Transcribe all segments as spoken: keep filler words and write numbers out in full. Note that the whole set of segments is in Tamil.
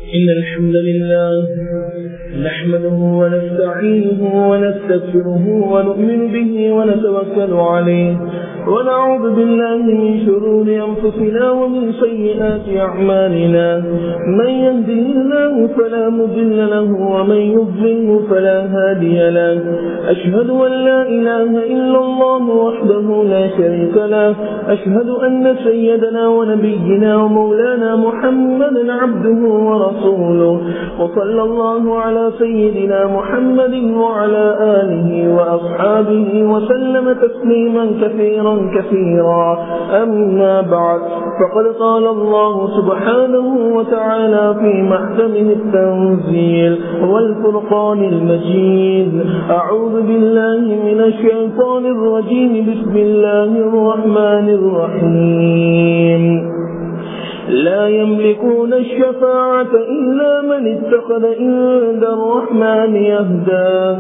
إن الحمد لله نحمده ونستعينه ونستغفره ونؤمن به ونتوكل عليه ونعوذ بالله من شرور أنفسنا ومن سيئات أعمالنا من يهده الله فلا مضل له ومن يضلله فلا هادي له أشهد أن لا إله إلا الله وحده لا شريك له أشهد أن سيدنا ونبينا ومولانا محمدا عبده ورسوله وصلى الله على سيدنا محمد وعلى آله وأصحابه وسلم تسليما كثيرا كثيرا أما بعد فقد قال الله سبحانه وتعالى في محكمه التنزيل والفرقان المجيد أعوذ بالله من الشيطان الرجيم بسم الله الرحمن الرحيم لا يملكون الشفاعة إلا من اتخذ عند الرحمن يهدى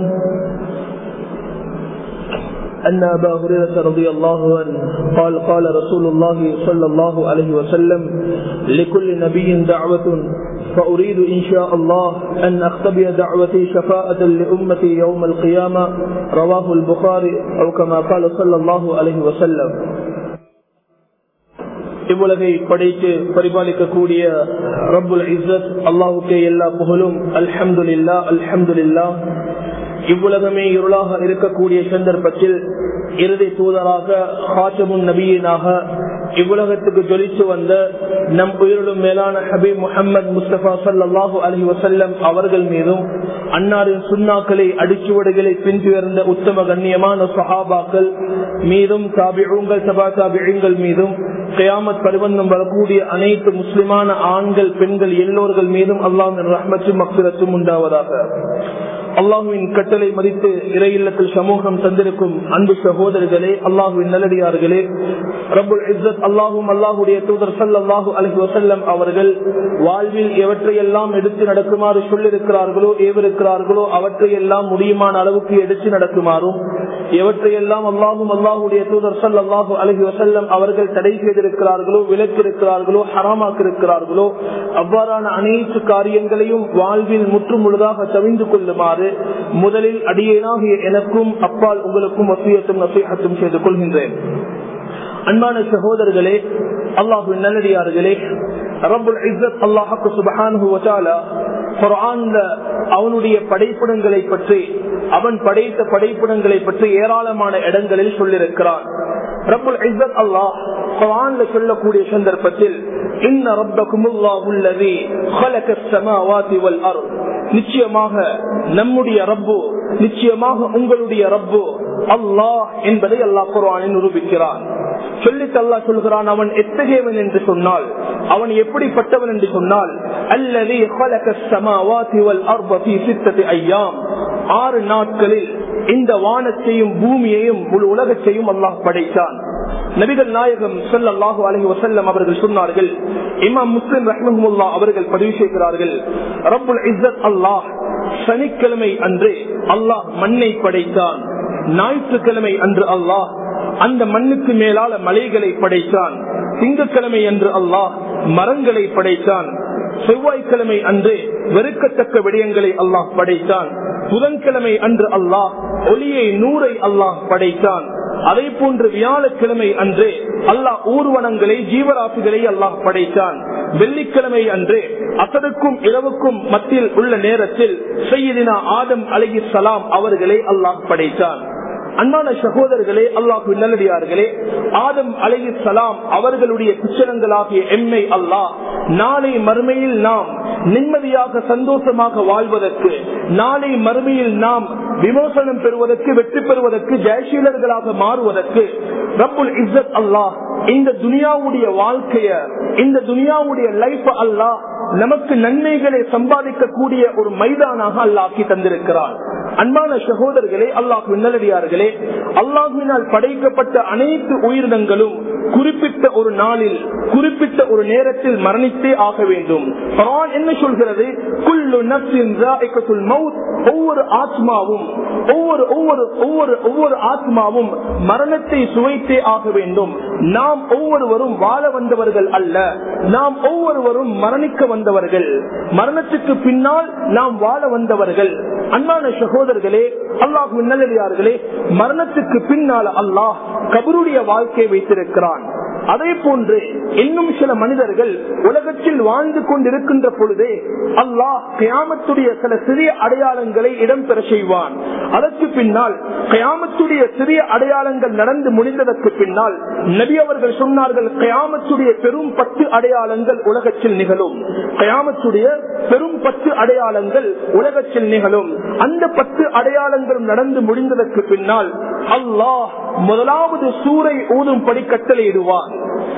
أن أبا هريرة رضي الله عنه قال قال رسول الله صلى الله عليه وسلم لكل نبي دعوة فأريد إن شاء الله أن أختبئ دعوتي شفاعة لأمتي يوم القيامة رواه البخاري أو كما قال صلى الله عليه وسلم. இவ்வுலகை படைத்து பரிபாலிக்கக்கூடிய ரப்புல் இஸ்ஸத் அல்லாஹ்வுக்கே எல்லா புகழும். அல்ஹம்துலில்லாஹ் அல்ஹம்துலில்லாஹ். இவ்வுலகமே இருளாக இருக்கக்கூடிய சந்தர்ப்பத்தில் இறுதி தூதராக ஹாத்தமுன் நபியினாக இவ்வுலகத்துக்கு ஜொலித்து வந்த நம் உயிரிலும் மேலான ஹபீப் முஹம்மது முஸ்தபா ஸல்லல்லாஹு அலைஹி வஸல்லம் அவர்கள் மீதும் அன்னாரின் சுன்னாக்களை அடிச்சுவடுகளை பின்துயர்ந்த உத்தம கண்ணியமான சஹாபாக்கள் மீதும் தாபிஊன்கள் தபா தாபிஈன்கள் மீதும் கியாமத் பரிவந்தம் வரக்கூடிய அனைத்து முஸ்லிமான ஆண்கள் பெண்கள் எல்லோர்கள் மீதும் அல்லாஹ்வின் ரஹ்மத்தும் மக்ஃபிரத்தும் உண்டாவதாக. அல்லாஹுவின் கட்டளை மதித்து இறை இல்லத்தில் சமூகம் தந்திருக்கும் அன்பு சகோதரர்களே, அல்லாஹுவின் நல்லடியார்களே, ரப்புல் இஸ்ஸத் அல்லாஹும் அல்லாஹுடைய தூதர் ஸல்லல்லாஹு அலைஹி வஸல்லம் அவர்கள் வாழ்வில் எவற்றையெல்லாம் எடுத்து நடக்குமாறு சொல்லிருக்கிறார்களோ ஏவிருக்கிறார்களோ அவற்றையெல்லாம் முடியுமான அளவுக்கு எடுத்து நடக்குமாறும், எவற்றையெல்லாம் அல்லாஹும் அல்லாஹுடைய தூதர் ஸல்லல்லாஹு அலைஹி வஸல்லம் அவர்கள் தடை செய்திருக்கிறார்களோ விலக்கிருக்கிறார்களோ ஹராமாக்கிருக்கிறார்களோ அவ்வாறான அனைத்து காரியங்களையும் வாழ்வில் முற்று முழுதாக தவிந்து கொள்ளுமாறு முதலில் அடியேனாகிய எனக்கும் அப்பால் உங்களுக்கும் வசியத்தும் நசீஹத்தும் செய்து கொள்கின்றேன். அன்பான சகோதரர்களே, அல்லாஹ்வின் நல்லடியார்களே, ரப்புல் இஸ்ஸத் அல்லாஹ் சுப்ஹானஹு வ தஆலா குர்ஆன்ல அவனுடைய படைப்பிடங்களை பற்றி, அவன் படைத்த படைப்பிடங்களை பற்றி ஏராளமான இடங்களில் சொல்லியிருக்கிறான். ரப்புல் இஸ்ஸத் அல்லாஹ் குர்ஆன்ல சொல்லக்கூடிய சந்தர்ப்பத்தில் இன்ன ரப்பகுமுல்லாஹு அல்லதி خلقஸ் ஸமாவாதி வல் அர்த், நிச்சயமாக நம்முடைய ரப்பு, நிச்சயமாக உங்களுடைய ரப்பு அல்லாஹ் என்பதை அல்லாஹ் குர்ஆனில் நிரூபிக்கிறான். சொல்லிட்டு அல்லாஹ் சொல்கிறான், அவன் எத்தகையவன் என்று சொன்னால், அவன் எப்படிப்பட்டவன் என்று சொன்னால், அல்லதி خلقஸ் ஸமாவாதி வல் அர்த ஃபீ சித்தத்தி அய்யாம், ஆறு நாட்களில் இந்த வானத்தையும் பூமியையும் முழு உலகத்தையும் அல்லாஹ் படைத்தான். நபிகள் நாயகம் ஸல்லல்லாஹு அலைஹி வஸல்லம் அவர்கள் சொன்னார்கள், இமாம் முஸ்லிம் ரஹ்மஹுல்லாஹ் அவர்கள் பதிவு செய்கிறார்கள், ரப்புல் இஸ்ஸத் அல்லாஹ் சனிக்கிழமை அன்று அல்லாஹ் மண்ணை படைத்தான், ஞாயிற்றுக்கிழமை அன்று அல்லாஹ் அந்த மண்ணுக்கு மேலால மலைகளை படைத்தான், திங்கட்கிழமை அன்று அல்லாஹ் மரங்களை படைத்தான், செவ்வாய்க்கிழமை அன்று வெறுக்கத்தக்க விடயங்களை அல்லாஹ் படைத்தான், புதன்கிழமை அன்று அல்லாஹ் ஒளியை நூரை அல்லாஹ் படைத்தான், அதே போன்று வியாழக்கிழமை அன்று அல்லாஹ் ஊர்வனங்களை ஜீவராசிகளை அல்லாஹ் படைத்தான், வெள்ளிக்கிழமை அன்று அசருக்கும் இரவுக்கும் மத்தியில் உள்ள நேரத்தில் சையதினா ஆதம் அலைஹிஸ்ஸலாம் அவர்களை அல்லாஹ் படைத்தான். அன்பான சகோதரர்களே, அல்லாஹ்வின் நல்லடியார்களே, ஆதம் அலைஹிஸ்ஸலாம் அவர்களுடைய குச்சலங்களாகிய எம்மை அல்லாஹ் நாளை மறுமையில் நாம் நிம்மதியாக சந்தோஷமாக வாழ்வதற்கு, நாளை மறுமையில் நாம் விமோசனம் பெறுவதற்கு, வெற்றி பெறுவதற்கு, ஜெயசீலர்களாக மாறுவதற்கு ரப்புல் இஸ்ஸத் அல்லாஹ் இந்த துனியாவுடைய வாழ்க்கைய, இந்த துனியாவுடைய லைஃப் அல்லாஹ் நமக்கு நன்மைகளை சம்பாதிக்கக்கூடிய ஒரு மைதானாக அல்லாஹ் தந்திருக்கிறார். அன்பான சகோதரர்களே, அல்லாஹ்வின் நல்லடியார்களே, அல்லாஹ்வினால் படைக்கப்பட்ட அனைத்து உயிரினங்களும் குறிப்பிட்ட ஒரு நாளில் குறிப்பிட்ட ஒரு நேரத்தில் மரணித்தே ஆக வேண்டும். குர்ஆன் என்ன சொல்கிறது? குல்லு நஃப்ஸின் ஸாயிகத்துல் மௌத், ஒவ்வொரு ஆத்மாவும் ஒவ்வொரு ஒவ்வொரு ஒவ்வொரு ஒவ்வொரு ஆத்மாவும் மரணத்தை சுவைத்தே ஆக வேண்டும். நாம் ஒவ்வொருவரும் வாழ வந்தவர்கள் அல்ல, நாம் ஒவ்வொருவரும் மரணிக்க வந்தவர்கள். மரணத்துக்கு பின்னால் நாம் வாழ வந்தவர்கள். அன்பான சகோதரர்களே, அல்லாஹ்வின் நல்லடியார்களே, மரணத்துக்கு பின்னால் அல்லாஹ் கபருடைய வாழ்க்கையை வைத்திருக்கிறான். அதே போன்று இன்னும் சில மனிதர்கள் உலகத்தில் வாழ்ந்து கொண்டிருக்கின்ற பொழுதே அல்லாஹ் கியாமத்துடைய சில சிறிய அடையாளங்களை இடம்பெற செய்வான். அதற்கு பின்னால் கியாமத்துடைய சிறிய அடையாளங்கள் நடந்து முடிந்ததற்கு பின்னால் நபி அவர்கள் சொன்னார்கள், கியாமத்துடைய பெரும் பத்து அடையாளங்கள் உலகத்தில் நிகழும். கியாமத்துடைய பெரும் பத்து அடையாளங்கள் உலகத்தில் நிகழும். அந்த பத்து அடையாளங்களும் நடந்து முடிந்ததற்கு பின்னால் அல்லாஹ் முதலாவது சூரை ஊதும் படி கட்டளையிடுவான்.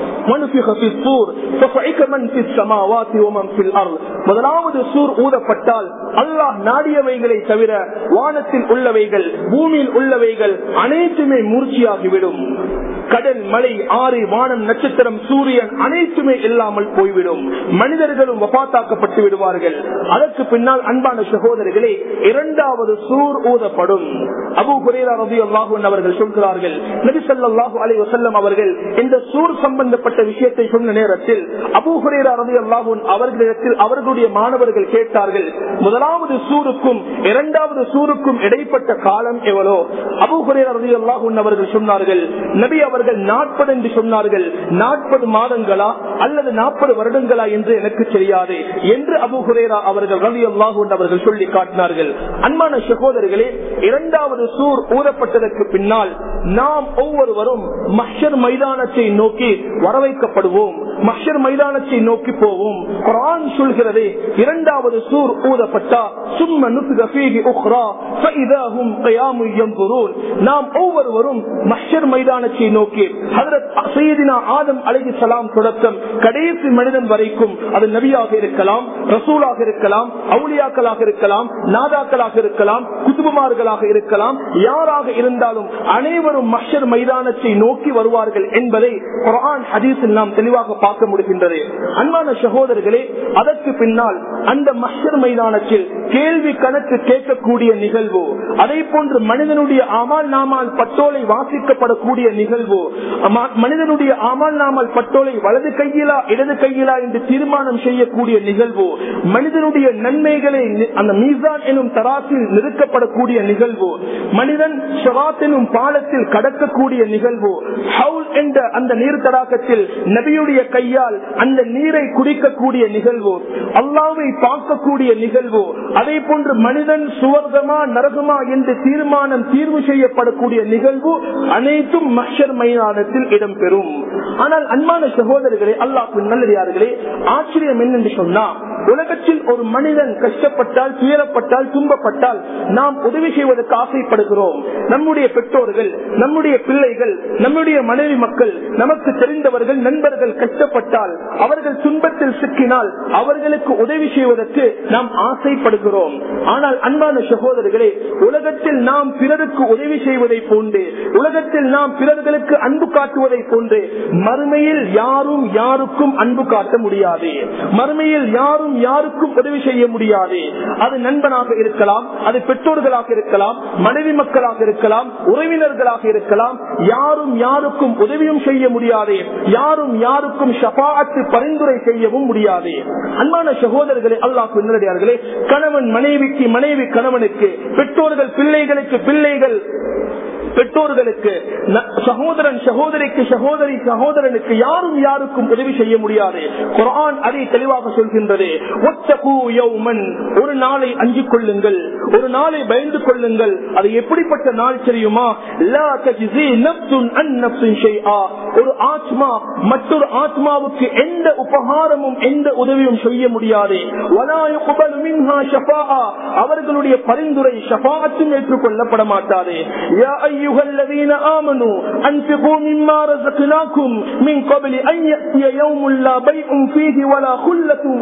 முதலாவது சூர் ஊதப்பட்டால் அல்லாஹ் நாடியவைகளை தவிர வானத்தில் உள்ளவைகள் பூமியில் உள்ளவைகள் அனைத்துமே மூர்ச்சியாகிவிடும். கடல், மலை, ஆறு, வானம், நட்சத்திரம், சூரியன் அனைத்துமே இல்லாமல் போய்விடும். மனிதர்களும் வஃபாத்தாக்கப்பட்டு விடுவார்கள். அதற்கு பின்னால் அன்பான சகோதரர்களே, இரண்டாவது சூர் ஊதப்படும். அபூ ஹுரைரா ரலியல்லாஹு அன்ஹு அவர்கள் சொல்கிறார்கள், நபி ஸல்லல்லாஹு அலைஹி வஸல்லம் அவர்கள் இந்த சூர் சம்பந்தப்பட்ட விஷயத்தை சொன்ன நேரத்தில் அபூ ஹுரைரா ரலியல்லாஹு அன்ஹு அவர்களிடத்தில் அவர்களுடைய மாணவர்கள் கேட்டார்கள், முதலாவது சூருக்கும் இரண்டாவது சூருக்கும் இடைப்பட்ட காலம் எவ்வளோ? அபூ ஹுரைரா ரலியல்லாஹு அன்ஹு அவர்கள் சொன்னார்கள், நபி அவர்கள் நாற்பது என்று சொன்னார்கள். நாற்பது மாதங்களா அல்லது நாற்பது வருடங்களா என்று எனக்கு தெரியாது என்று அபூ ஹுரைரா அவர்கள் ரலியல்லாஹு அன்ஹு அவர்கள் சொல்லி காட்டினார்கள். அன்பான சகோதரர்களே, இரண்டாவது சூர் ஊதப்பட்டதற்கு பின்னால் நாம் ஒவ்வொருவரும் மஹ்ஷர் மைதானத்தை நோக்கி வரவைக்கப்படுவோம். மஹ்ஷர் மைதானத்தை நோக்கி போவோம். குர்ஆன் சொல்கிறது, இரண்டாவது சூர் ஊதப்பட்டா சும்ம நுஃபிக ஃபீஹி உக்ரா ஃபஇதா ஹும் கியாமுன் யன்துரூன். நாம் ஒவ்வொருவரும் மஹ்ஷர் மைதானத்தை நோக்கி ஹஜ்ரத் சய்யிதினா ஆதம் அலைஹிஸ்ஸலாம் தொடக்கம் கடைசி மனிதன் வரைக்கும், அது நபியாக இருக்கலாம், ரசூலாக இருக்கலாம், அவுலியாக்களாக இருக்கலாம், நாதாக்களாக இருக்கலாம், குதுபுமார்களாக இருக்கலாம், யாராக இருந்தாலும் அனைவரும் மஹ்ஷர் மைதானத்தை நோக்கி வருவார்கள் என்பதை குர்ஆன் ஹதீஸில் நாம் தெளிவாக பார்க்க முடிகின்றது. அன்பான சகோதரர்களே, அதற்கு பின்னால் அந்த மஹ்ஷர் மைதானத்தில் கேள்வி கணக்கு கேட்கக்கூடிய நிகழ்வு, அதே போன்று மனிதனுடைய அமால் நாமால் பட்டோலை வாசிக்கப்படக்கூடிய நிகழ்வு, மனிதனுடைய அமால் நாமால் பட்டோலை வலது கையிலா இடது கையிலா என்று தீர்மானம் செய்யக்கூடிய நிகழ்வு, மனிதனுடைய நன்மைகளை அந்த மீசான் எனும் தராசில் நிறுத்தப்படக்கூடிய நிகழ்வு, மனிதன் ஷராத் எனும் பாலத்தில் கடக்கக்கூடிய நிகழ்வு, ஹவுல் என்ற அந்த நீர் தடாகத்தில் நபியுடைய கையால் அந்த நீரை குடிக்கக்கூடிய நிகழ்வு, அல்லாஹ்வை பார்க்கக்கூடிய நிகழ்வு, அதே போன்று மனிதன் சுவர்க்கமா நரகமா என்று தீர்மானம் தீர்வு செய்யப்படக்கூடிய நிகழ்வு அனைத்தும் மஹ்ஷர் மைதானத்தில் இடம்பெறும். ஆனால் அன்பான சகோதரர்களே, அல்லாஹ்வின் நல்லடியார்களே, ஆச்சரியம் என்னென்று சொன்னா, உலகத்தில் ஒரு மனிதன் கஷ்டப்பட்டால், துயரப்பட்டால், துன்பப்பட்டால் நாம் உதவி செய்வதற்கு ஆசைப்படுகிறோம். நம்முடைய பெற்றோர்கள், நம்முடைய பிள்ளைகள், நம்முடைய மனைவி மக்கள், நமக்கு தெரிந்தவர்கள், நண்பர்கள் கஷ்டப்பட்டால், அவர்கள் துன்பத்தில் சிக்கினால் அவர்களுக்கு உதவி செய்வதற்கு நாம் ஆசைப்படுகிறோம். ஆனால் அன்பான சகோதரர்களே, உலகத்தில் நாம் பிறருக்கு உதவி செய்வதை போன்று, உலகத்தில் நாம் பிறர்களுக்கு அன்பு காட்டுவதை போன்று மறுமையில் யாரும் யாருக்கும் அன்பு காட்ட முடியாது. மறுமையில் யாரும் யாருக்கும் உதவி செய்ய முடியாது. அது நண்பனாக இருக்கலாம், அது பெற்றோர்களாக இருக்கலாம், மனைவி மக்களாக இருக்கலாம், உறவினர்களாக இருக்கலாம், யாரும் யாருக்கும் உதவியும் செய்ய முடியாது, யாரும் யாருக்கும் ஷஃபாஅத்து பரிந்துரை செய்யவும் முடியாது. அன்பான சகோதரர்களே, அல்லாஹ்வின் நல்லடியார்களே, கணவன் மனைவிக்கு, மனைவி கணவனுக்கு, பெற்றோர்கள் பிள்ளைகளுக்கு, பிள்ளைகள் பெற்றோர்களுக்கு, சகோதரன் சகோதரிக்கு, சகோதரி சகோதரனுக்கு யாரும் யாருக்கும் உதவி செய்ய முடியாது. குர்ஆன் அதை தெளிவாக சொல்கின்றது. வத்தகு யௌமன், ஒரு நாளை அஞ்சிக் கொள்ளுங்கள், ஒரு நாளை பயந்து கொள்ளுங்கள். அது எப்படிப்பட்ட நாள் தெரியுமா? லா தஜ்ஸி நஃப்ஸுன் அன் நஃப்ஸின் ஷைஆ, ஒரு ஆத்மா மற்றொரு ஆத்மாவுக்கு எந்த உபகாரமும் எந்த உதவியும் செய்ய முடியாது. வலா யுக்பலு மின்ஹா ஷஃபாஅ, அவர்களுடைய பரிந்துரை ஷஃபாஅத்தும் ஏற்றுக்கொள்ளப்பட மாட்டாது. யா أيها الذين آمنوا أنفقوا مما رزقناكم من قبل أن يأتي يوم لا بيع فيه ولا خلة ولا شفاعة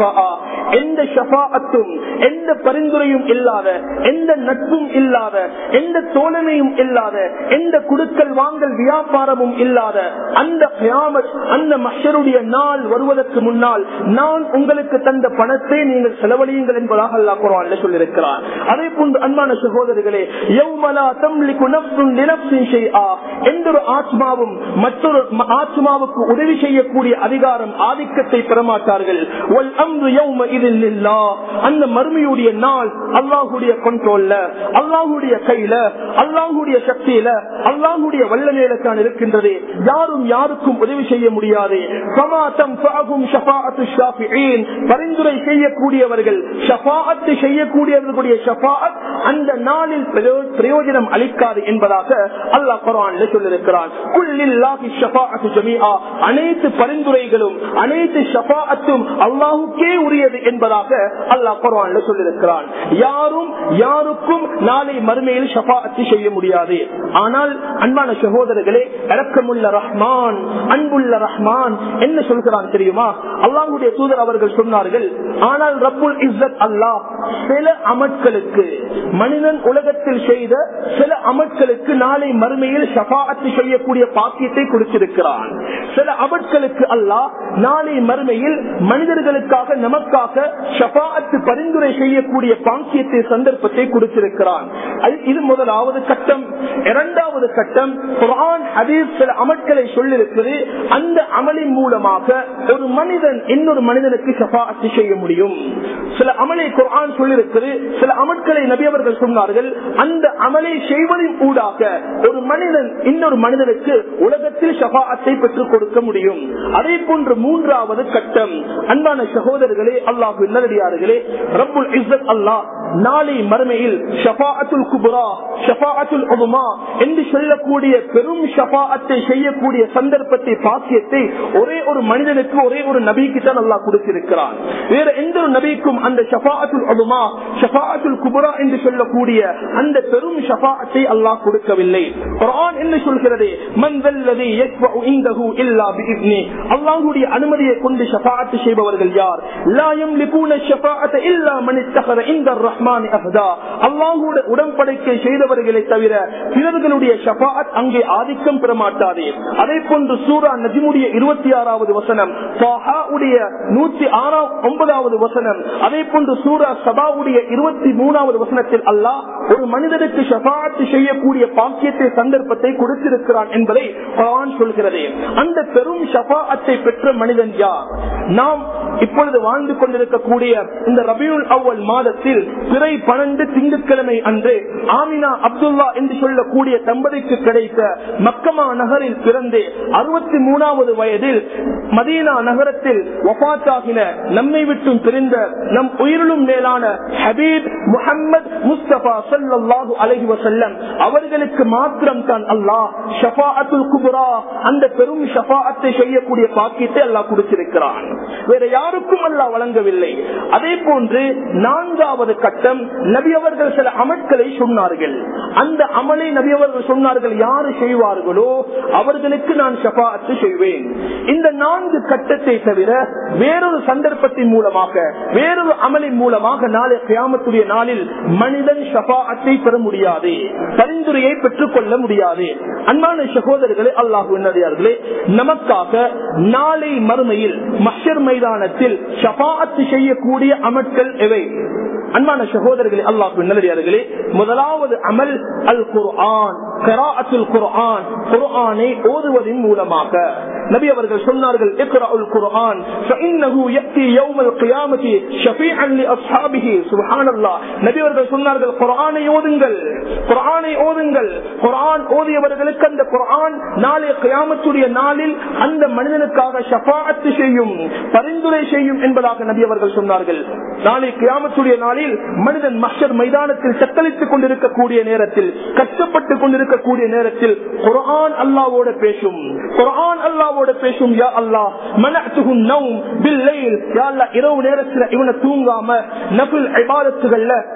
ஷஃபாஅ, எந்த ஷஃபாஅத்தும் எந்த பரிந்துரையும் இல்லாத, எந்த நட்பும் இல்லாத, எந்த தோழமையும் இல்லாத, எந்த குடுக்கல் வாங்கல் வியாபாரமும் இல்லாத அந்த கியாமத், அந்த மஹ்ஷருடைய நாள் வருவதற்கு முன்னால் நான் உங்களுக்கு தந்த பணத்தை நீங்கள் செலவழியுங்கள் என்பதாக அல்லாஹ் குர்ஆனில் சொல்லியிருக்கிறார். அதே போன்று அன்பான சகோதரர்களே, யௌம லா தம்லிகு நஃப்ஸுன் லினஃப்ஸின் ஷைஆ, எந்த ஒரு ஆத்மாவும் மற்றொரு ஆத்மாவுக்கு உதவி செய்யக்கூடிய அதிகாரம் ஆதிக்கத்தை பெறமாட்டார்கள். வல் அம்ரு யௌமஇதின் லில்லாஹ், அந்த மறுமையுடைய நாள் அல்லாஹ்வுடைய கண்ட்ரோல்ல, அல்லாஹ்வுடைய கையில, அல்லாஹ்வுடைய சக்தியில, அல்லாஹ்வுடைய வல்லமையில தான் இருக்கின்றது. யாரும் யாருக்கும் உதவி செய்ய முடியாது. ஃபமா தன்ஃபஅஹும் ஷஃபாஅத்து ஷாஃபிஈன், பரிந்துரை செய்யக்கூடியவர்கள், ஷஃபாஅத் செய்யக்கூடியவர்களுடைய ஷஃபாஅத் அந்த நாளில் பிரயோஜனம் அளிக்காது என்பதாக அல்லாஹ் குர்ஆனில் சொல்லியிருக்கிறான். குல்லில்லாஹி ஷஃபாஅத்து ஜமீஆ, அனைத்து பரிந்துரைகளும் அனைத்து ஷஃபாஅத்தும் அல்லாஹ்வுக்கே உரியது என்பதாக அல்லாஹ் குர்ஆனில் சொல்லியிருக்கிறான். யாரும் யாருக்கும் நாளை மறுமையில் ஷஃபாஅத் செய்ய முடியாது. ஆனால் அன்பான சகோதரர்களே, இரக்கமுள்ள ரஹ்மான், அன்புள்ள ரஹ்மான் என்ன சொல்கிறான் தெரியுமா? அல்லாஹ்வுடைய தூதர் அவர்கள் சொன்னார்கள், ஆனால் ரப்புல் இஸ்ஸத் அல்லாஹ் சில அமல்களுக்கு, மனிதன் உலகத்தில் செய்த சில அமல்களுக்கு நாளை மறுமையில் ஷஃபாஅத் செய்யக்கூடிய பாக்கியத்தை கொடுத்திருக்கிறான். சில அமல்களுக்கு அல்லாஹ் நாளை மறுமையில் மனிதர்களுக்காக, நமக்காக ஷஃபாஅத் பரிந்துரை செய்யக்கூடிய பாக்கியத்தை, சந்தர்ப்பத்தை கொடுத்திருக்கிறான். இது முதலாவது கட்டம். இரண்டாவது கட்டம், குர்ஆன் ஹதீஸ் சில அமல்களை சொல்லிருக்கிறது. அந்த அமலின் மூலமாக ஒரு மனிதன் இன்னொரு மனிதனுக்கு ஷஃபாஅத் செய்ய முடியும். சில அமலை குர்ஆன் சொல்லிருக்கிறது, சில அமல்களை நபி அவர்கள் சொன்னார்கள். அந்த அமலை செய்வதின் ஊடாக ஒரு மனிதன் இன்னொரு மனிதனுக்கு உலகத்தில் ஷஃபாஅத்தை பெற்றுக் கொடுக்க முடியும். அதே போன்று மூன்றாவது கட்டம், அன்பான சகோதரர்களே, அல்லாஹ்வின் நல்லடியார்களே, ரப்புல் இஸ்ஸத் அல்லாஹ் நாளை மறுமையில் ஷஃபாஅத்துல் குப்ரா, ஷஃபாஅத்துல் உதுமா என்று சொல்லக்கூடிய பெரும் ஷஃபாஅத்தை செய்யக்கூடிய சந்தர்ப்பத்தை, பாக்கியத்தை ஒரே ஒரு மனிதனுக்கு, ஒரே ஒரு நபிக்கு தான் அல்லாஹ் கொடுத்திருக்கிறான். வேற எந்த ஒரு நபிக்கும் அந்த ஷஃபாஅத்துல் உதுமா, ஷஃபாஅத்துல் குப்ரா என்று சொல்லக்கூடிய அந்த பெரும் ஷஃபாஅத்தை அல்லாஹ் கொடுக்கவில்லை. குர்ஆன் என்ன சொல்கிறது? மன் தல்லதி யஷ்ஃபஉ இன்தஹு இல்லா பிஇذنி, அல்லாஹ்வுடைய அனுமதியை கொண்டு ஷஃபாஅத் செய்பவர்கள் யார்? லா யம்லிகூன ஷஃபாஅத இல்லா மன் இத்தகத இன்தர் ரஹ்மான் அஹ்தா, அல்லாஹ்வோடு உடன்படிக்கை செய்தவர்களை தவிர பிறர்களுடைய ஷஃபாஅத் அங்கே ஆதிக்கம் பெற மாட்டாது. அதே போன்று சூரா நஜ்முடைய இருபத்தி ஆறாவது வசனம், தாஹாவுடைய நூற்றி ஆறாம் ஒன்பதாவது வசனம், அதே போன்று சூரா சபாவுடைய இருபத்தி மூணாவது வசனத்தில் அல்லாஹ் ஒரு மனிதனுக்கு ஷஃபாஅத் செய்யக்கூடிய பாக்கியத்தை, சந்தர்ப்பத்தை கொடுத்திருக்கிறான் என்பதை குர்ஆன் சொல்கிறது. அந்த பெரும் ஷஃபாஅத்தை பெற்ற மனிதன் யார்? நாம் இப்பொழுது வாழ்ந்து கொண்டிருக்கக்கூடிய இந்த ரபியுல் அவ்வல் மாதத்தில் பிறை பன்னெண்டு திங்கட்கிழமை அன்று ஆமினா அப்துல்லா என்று சொல்லக்கூடிய தம்பதிக்கு கிடைத்த மக்கமா நகரில் பிறந்து அறுபத்தி மூணாவது வயதில் மதீனா நகரத்தில் வஃபாத்தாகின, நம்மை விட்டும் பிரிந்த நம் உயிரிலும் மேலான ஹபீப் முஹம்மது முஸ்தபா ஸல்லல்லாஹு அலைஹி வஸல்லம் அவர்களுக்கு மாத்திரம் தான் அல்லாஹ் ஷஃபாஅத்துல் குப்ரா, அந்த பெரும் ஷஃபாஅத்தை செய்யக்கூடிய பாக்கியத்தை அல்லாஹ் கொடுத்திருக்கிறான். வேற யாருக்கும் அல்லாஹ் வழங்கவில்லை. அதே போன்று நான்காவது கட்டம், நபி அவர்கள் சில அமல்களை சொன்னார்கள். அந்த அமலை நபி அவர்கள் சொன்னார்கள், யாரு செய்வார்களோ அவர்களுக்கு நான் ஷஃபாஅத் செய்வேன். இந்த நான்கு கட்டத்தை தவிர வேறொரு சந்தர்ப்பத்தின் மூலமாக, வேறொரு அமலின் மூலமாக நாளை கியாமத்துடைய நாளில் மனிதன் ஷஃபாஅத்தை பெற முடியாது, பரிந்துரையை பெற்றுக் கொள்ள முடியாது. அன்பான சகோதரர்களே, அல்லாஹ்வின் நல்லடியார்களே, நமக்காக நாளை மறுமையில் மஹ்ஷர் மைதானத்தில் ஷஃபாஅத் செய்யக்கூடிய அமல்கள் எவை? அன்பான சகோதரர்களே, அல்லாஹ்வின் நல்லடியார்களே, முதலாவது அமல் அல் குர்ஆன், கிராஅத்துல் குர்ஆன், குர்ஆனை ஓதுவதன் மூலமாக. நபி அவர்கள் சொன்னார்கள், இக்ராஉல் குர்ஆன் ஃபஇன்னஹு யأتي يوم القيامة شفيعا لأصحابه. சுப்ஹானல்லாஹ். நபி அவர்கள் சொன்னார்கள், குர்ஆனை ஓதுங்கள், குர்ஆனை ஓதுங்கள். குர்ஆன் ஓதியவர்களுக்கு அந்த குர்ஆன் நாளை கியாமத்துடைய நாளில் அந்த மனிதனுக்காக ஷஃபாஅத் செய்யும், பரிந்துரை செய்யும் என்பதாக நபி அவர்கள் சொன்னார்கள். நாளை கியாமத்துடைய நாளில் மனிதன் மஹ்ஷர் மைதானத்தில் தத்தளித்துக் கொண்டிருக்கக்கூடிய நேரத்தில், கஷ்டப்பட்டுக் கொண்டிருக்கக்கூடிய நேரத்தில் குர்ஆன் அல்லாஹ்வோட பேசும், குர்ஆன் அல்லாஹ்வோட பேசும். யா அல்லாஹ் மனஅத்துஹு நௌம் பில்லைல், யா அல்லாஹ் இரவு நேரத்தில் இவனை தூங்காம நஃபில் இபாதத்துகள்ல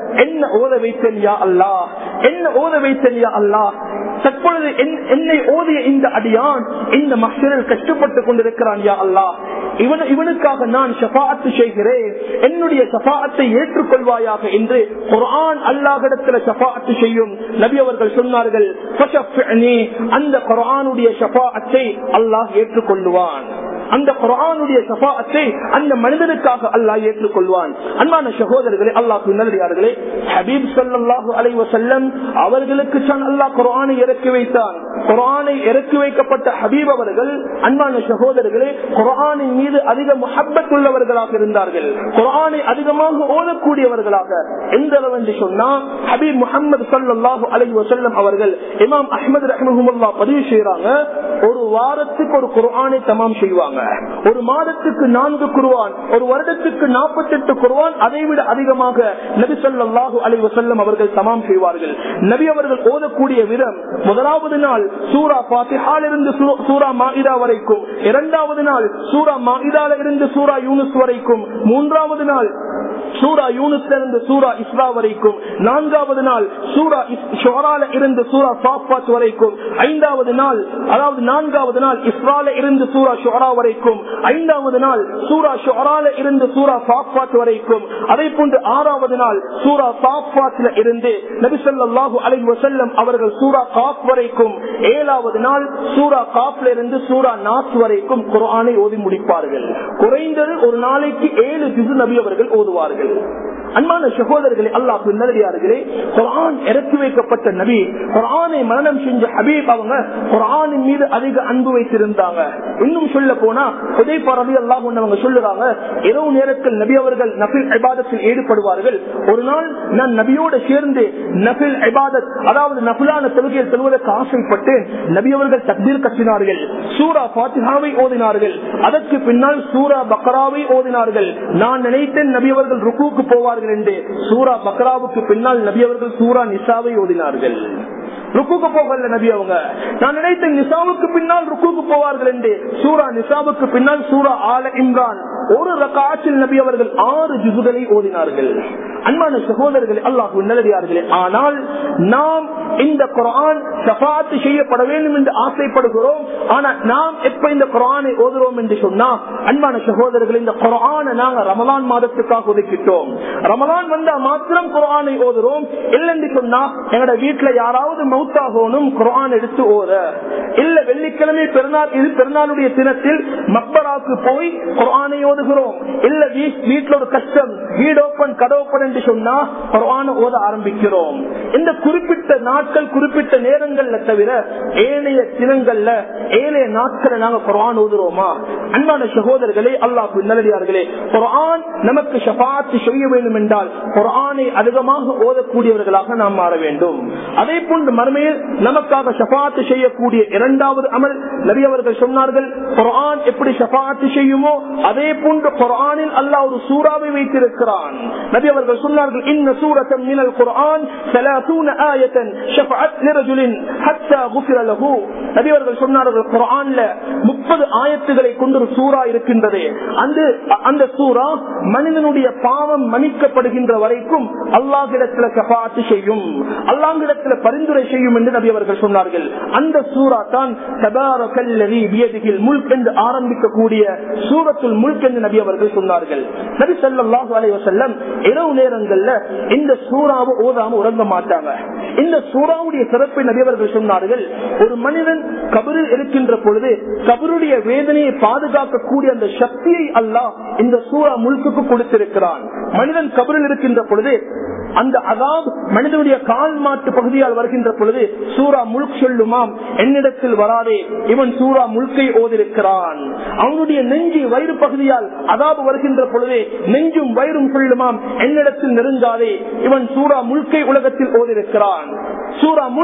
என்ன ஓத வைத்தேன் யா அல்லாஹ், என்ன ஓத வைத்தேன் யா அல்லாஹ். தற்பொழுது என்னை ஓதிய இந்த அடியான் இந்த மஹ்ஷரில் கஷ்டப்பட்டுக் கொண்டிருக்கிறான் யா அல்லாஹ். இவன் இவனுக்காக நான் ஷஃபாஅத் செய்கிறேன், என்னுடைய ஷஃபாஅத்தை ஏற்றுக்கொள்வாயாக என்று குர்ஆன் அல்லாஹ்விடத்தில் ஷஃபாஅத் செய்யும். நபி அவர்கள் சொன்னார்கள், ஃபஷஃபிஅனி, அந்த குர்ஆனுடைய ஷஃபாஅத்தை அல்லாஹ் ஏற்றுக்கொள்வான். அந்த குர்ஆனுடைய ஷஃபாஅத்தை அந்த மனிதனுக்காக அல்லாஹ் ஏற்றுக்கொள்வான். அன்பான சகோதரர்களே, அல்லாஹ்வின் நல்லடியார்களே, ஹபீப் ஸல்லல்லாஹு அலைஹி வஸல்லம் அவர்களுக்கு தான் அல்லாஹ் குர்ஆனை இறக்கி வைத்தான். குர்ஆனை இறக்கி வைக்கப்பட்ட ஹபீப் அவர்கள் அன்பான சகோதரர்களே குர்ஆனின் மீது அதிக முஹப்பத் உள்ளவர்களாக இருந்தார்கள். குர்ஆனை அதிகமாக ஓதக்கூடியவர்களாக. எந்த அளவு என்று சொன்னா, ஹபீப் முஹம்மது ஸல்லல்லாஹு அலைஹி வஸல்லம் அவர்கள் இமாம் அஹ்மத் ரஹ்மஹுல்லாஹ் பதிவு செய்றாங்க, ஒரு வாரத்துக்கு ஒரு குர்ஆனை தமாம் செய்வாங்க. ஒரு மாதத்துக்கு நான்கு குர்ஆன், ஒரு வருடத்துக்கு நாற்பத்தி எட்டு குர்ஆன், அதை விட அதிகமாக நபி ஸல்லல்லாஹு அலைஹி வஸல்லம் அவர்கள் தமாம் செய்வார்கள். நபி அவர்கள் ஓதக்கூடிய விதம், முதலாவது நாள் சூரா ஃபாத்திஹால இருந்து சூரா மாஇதா வரைக்கும், இரண்டாவது நாள் சூரா மாஇதால இருந்து சூரா யூனுஸ் வரைக்கும், மூன்றாவது நாள் சூரா யூனுஸ்ல இருந்து சூரா இஸ்ரா வரைக்கும், நான்காவது நாள் சூரா ஷுஆரால இருந்து சூரா சாஃபாத் வரைக்கும், ஐந்தாவது நாள் அதாவது நான்காவது நாள் இஸ்ரால இருந்து சூரா ஷுஆரா வரைக்கும், ஐந்தாவது நாள் சூரா ஷுஆரால இருந்து சூரா சாஃபாத் வரைக்கும், அதே போன்று ஆறாவது நாள் சூரா சாஃபாத்ல இருந்து நபி ஸல்லல்லாஹு அலைஹி வஸல்லம் அவர்கள் சூரா காஃப் வரைக்கும், ஏழாவது நாள் சூரா காஃப்ல இருந்து சூரா நாஸ் வரைக்கும் குர்ஆனை ஓதி முடிப்பார்கள். குறைந்தது ஒரு நாளைக்கு ஏழு ஜுஸ் நபி அவர்கள் ஓதுவார்கள். அன்பான சகோதரர்களே, அல்லாஹ்வின் நல்லடியார்களே, குர்ஆன் இறக்கி வைக்கப்பட்ட நபி, குர்ஆனை மனனம் செஞ்ச ஹபீப் அவங்க குர்ஆனின் மீது அதிக அன்பு வைத்திருந்தாங்க. இன்னும் சொல்ல போனா ஹுதைஃபா ரலியல்லாஹு அன்ஹு அவங்க சொல்லுறாங்க, இரவு நேரத்தில் நபி அவர்கள் நஃபில் இபாதத்தில் ஈடுபடுவார்கள். ஒரு நாள் நான் நபியோடு சேர்ந்து நஃபில் இபாதத் அதாவது நஃபிலான தொழுகையை தொழுவதற்கு ஆசைப்பட்டேன். நபி அவர்கள் தக்பீர் கட்டினார்கள், சூரா ஃபாத்திஹாவை ஓதினார்கள், அதற்கு பின்னால் சூரா பக்ராவை ஓதினார்கள். நான் நினைத்தேன் நபி அவர்கள் ருக்குக்கு போவார்கள் என்று. சூரா பக்ராவுக்கு பின்னால் நபி அவர்கள் சூரா நிசாவை ஓதினார்கள். ருக்குக்கு போகல நபி அவங்க. நான் நினைத்தேன் நிசாவுக்கு பின்னால் ருக்குக்கு போவார்கள் என்று. சூரா நிசாவுக்கு பின்னால் சூரா ஆல இம்ரான். ஒரு ரகாத்தில் நபி அவர்கள் ஆறு ஜுசுகளை ஓதினார்கள். அன்பான சகோதரர்களே, அல்லாஹ்வின் நல்லடியார்களே, ஆனால் நாம் இந்த குர்ஆன் ஷஃபாஅத் செய்யப்பட வேண்டும் என்று ஆசைப்படுகிறோம். ஆனா நாம் எப்ப இந்த குர்ஆனை ஓதுறோம் என்று சொன்னா, அன்பான சகோதரர்களே, இந்த குர்ஆனை நாங்க ரமலான் மாதத்துக்காக ஒதுக்கிட்டோம். ரமலான் வந்தா மாத்திரம் குர்ஆனை ஓதுறோம். இல்லைன்னு சொன்னா எங்கட வீட்டுல யாராவது மௌத்தாகணும் குர்ஆன் எடுத்து ஓத, இல்ல வெள்ளிக்கிழமை பெருநாள் இது பெருநாளுடைய தினத்தில் மக்பராக்கு போய் குர்ஆனை ஓதுகிறோம். இல்ல வீட்டுல ஒரு கஷ்டம், வீடு ஓப்பன் கதை ஓப்பன் என்று சொன்னா குர்ஆனை ஓத ஆரம்பிக்கிறோம். இந்த குறிப்பிட்ட நாட்கள் குறிப்பிட்ட நேரங்கள்ல தவிர ஏனைய தினங்கள்ல ஏனைய நாட்களை நாங்க குர்ஆன் ஓதுறோமா? அன்பான சகோதரர்களே, அல்லாஹ்வின் நல்லடியார்களே, குர்ஆன் நமக்கு ஷஃபாஅத் செய்ய வேண்டும் என்றால் குர்ஆனை அதிகமாக ஓதக்கூடியவர்களாக நாம் மாற வேண்டும். அதே போன்று மறுமையில் நமக்காக ஷஃபாஅத் செய்யக்கூடிய இரண்டாவது அமல் நபி அவர்கள் சொன்னார்கள், குர்ஆன் எப்படி ஷஃபாஅத் செய்யுமோ அதே போன்று குர்ஆனில் அல்லாஹ் ஒரு சூராவை வைத்திருக்கிறான். நபி அவர்கள் சொன்னார்கள், இன்ன சூரத்தன் மினல் குர்ஆன் ثلاثون آية شفعت لرجل حتى غفر له. நபி அவர்கள் சொன்னார்கள், குர்ஆன்ல முப்பது ஆயத்துகளை கொண்டு ஒரு சூரா இருக்கின்றது. அந்த அந்த சூரா மனிதனுடைய பாவம் மன்னிக்கப்படுகின்ற வரைக்கும் அல்லாஹ்விடத்தில் ஷஃபாஅத் செய்யும், அல்லாஹ்விடத்தில் பரிந்துரை செய்யும் என்று நபி அவர்கள் சொன்னார்கள். அந்த சூரா தான் தபாரக்கல்லதி பியதிஹில் முல்க் என்று ஆரம்பிக்கக்கூடிய சூரத்துல் முல்க் என்று நபி அவர்கள் சொன்னார்கள். நபி ஸல்லல்லாஹு அலைஹி வஸல்லம் இரவு நேரங்கள்ல இந்த சூராவை ஓதாம உறங்க மாட்டாங்க. இந்த சூராவுடைய சிறப்பை நபி அவர்கள் சொன்னார்கள், ஒரு மனிதன் கபரில் இருக்கின்ற பொழுது கபருடைய வேதனையை பாதுகாக்கக்கூடிய அந்த சக்தியை அல்லாஹ் இந்த சூரா முல்குக்கு கொடுத்திருக்கிறான். மனிதன் கபரில் இருக்கின்ற பொழுது அந்த அதாப் மனிதனுடைய கால் மாட்டு பகுதியால் வருகின்ற பொழுது சூரா முல்க் சொல்லுமாம், என்னிடத்தில் வராதே, இவன் சூரா முல்கை ஓதிருக்கிறான். அவனுடைய நெஞ்சு வயிறு பகுதியால் அதாப் வருகின்ற பொழுது நெஞ்சும் வயிறும் சொல்லுமாம், என்னிடத்தில் நெருங்காதே, இவன் சூரா முல்கை உலகத்தில் ஓதிருக்கிறான். சூரா முல்க்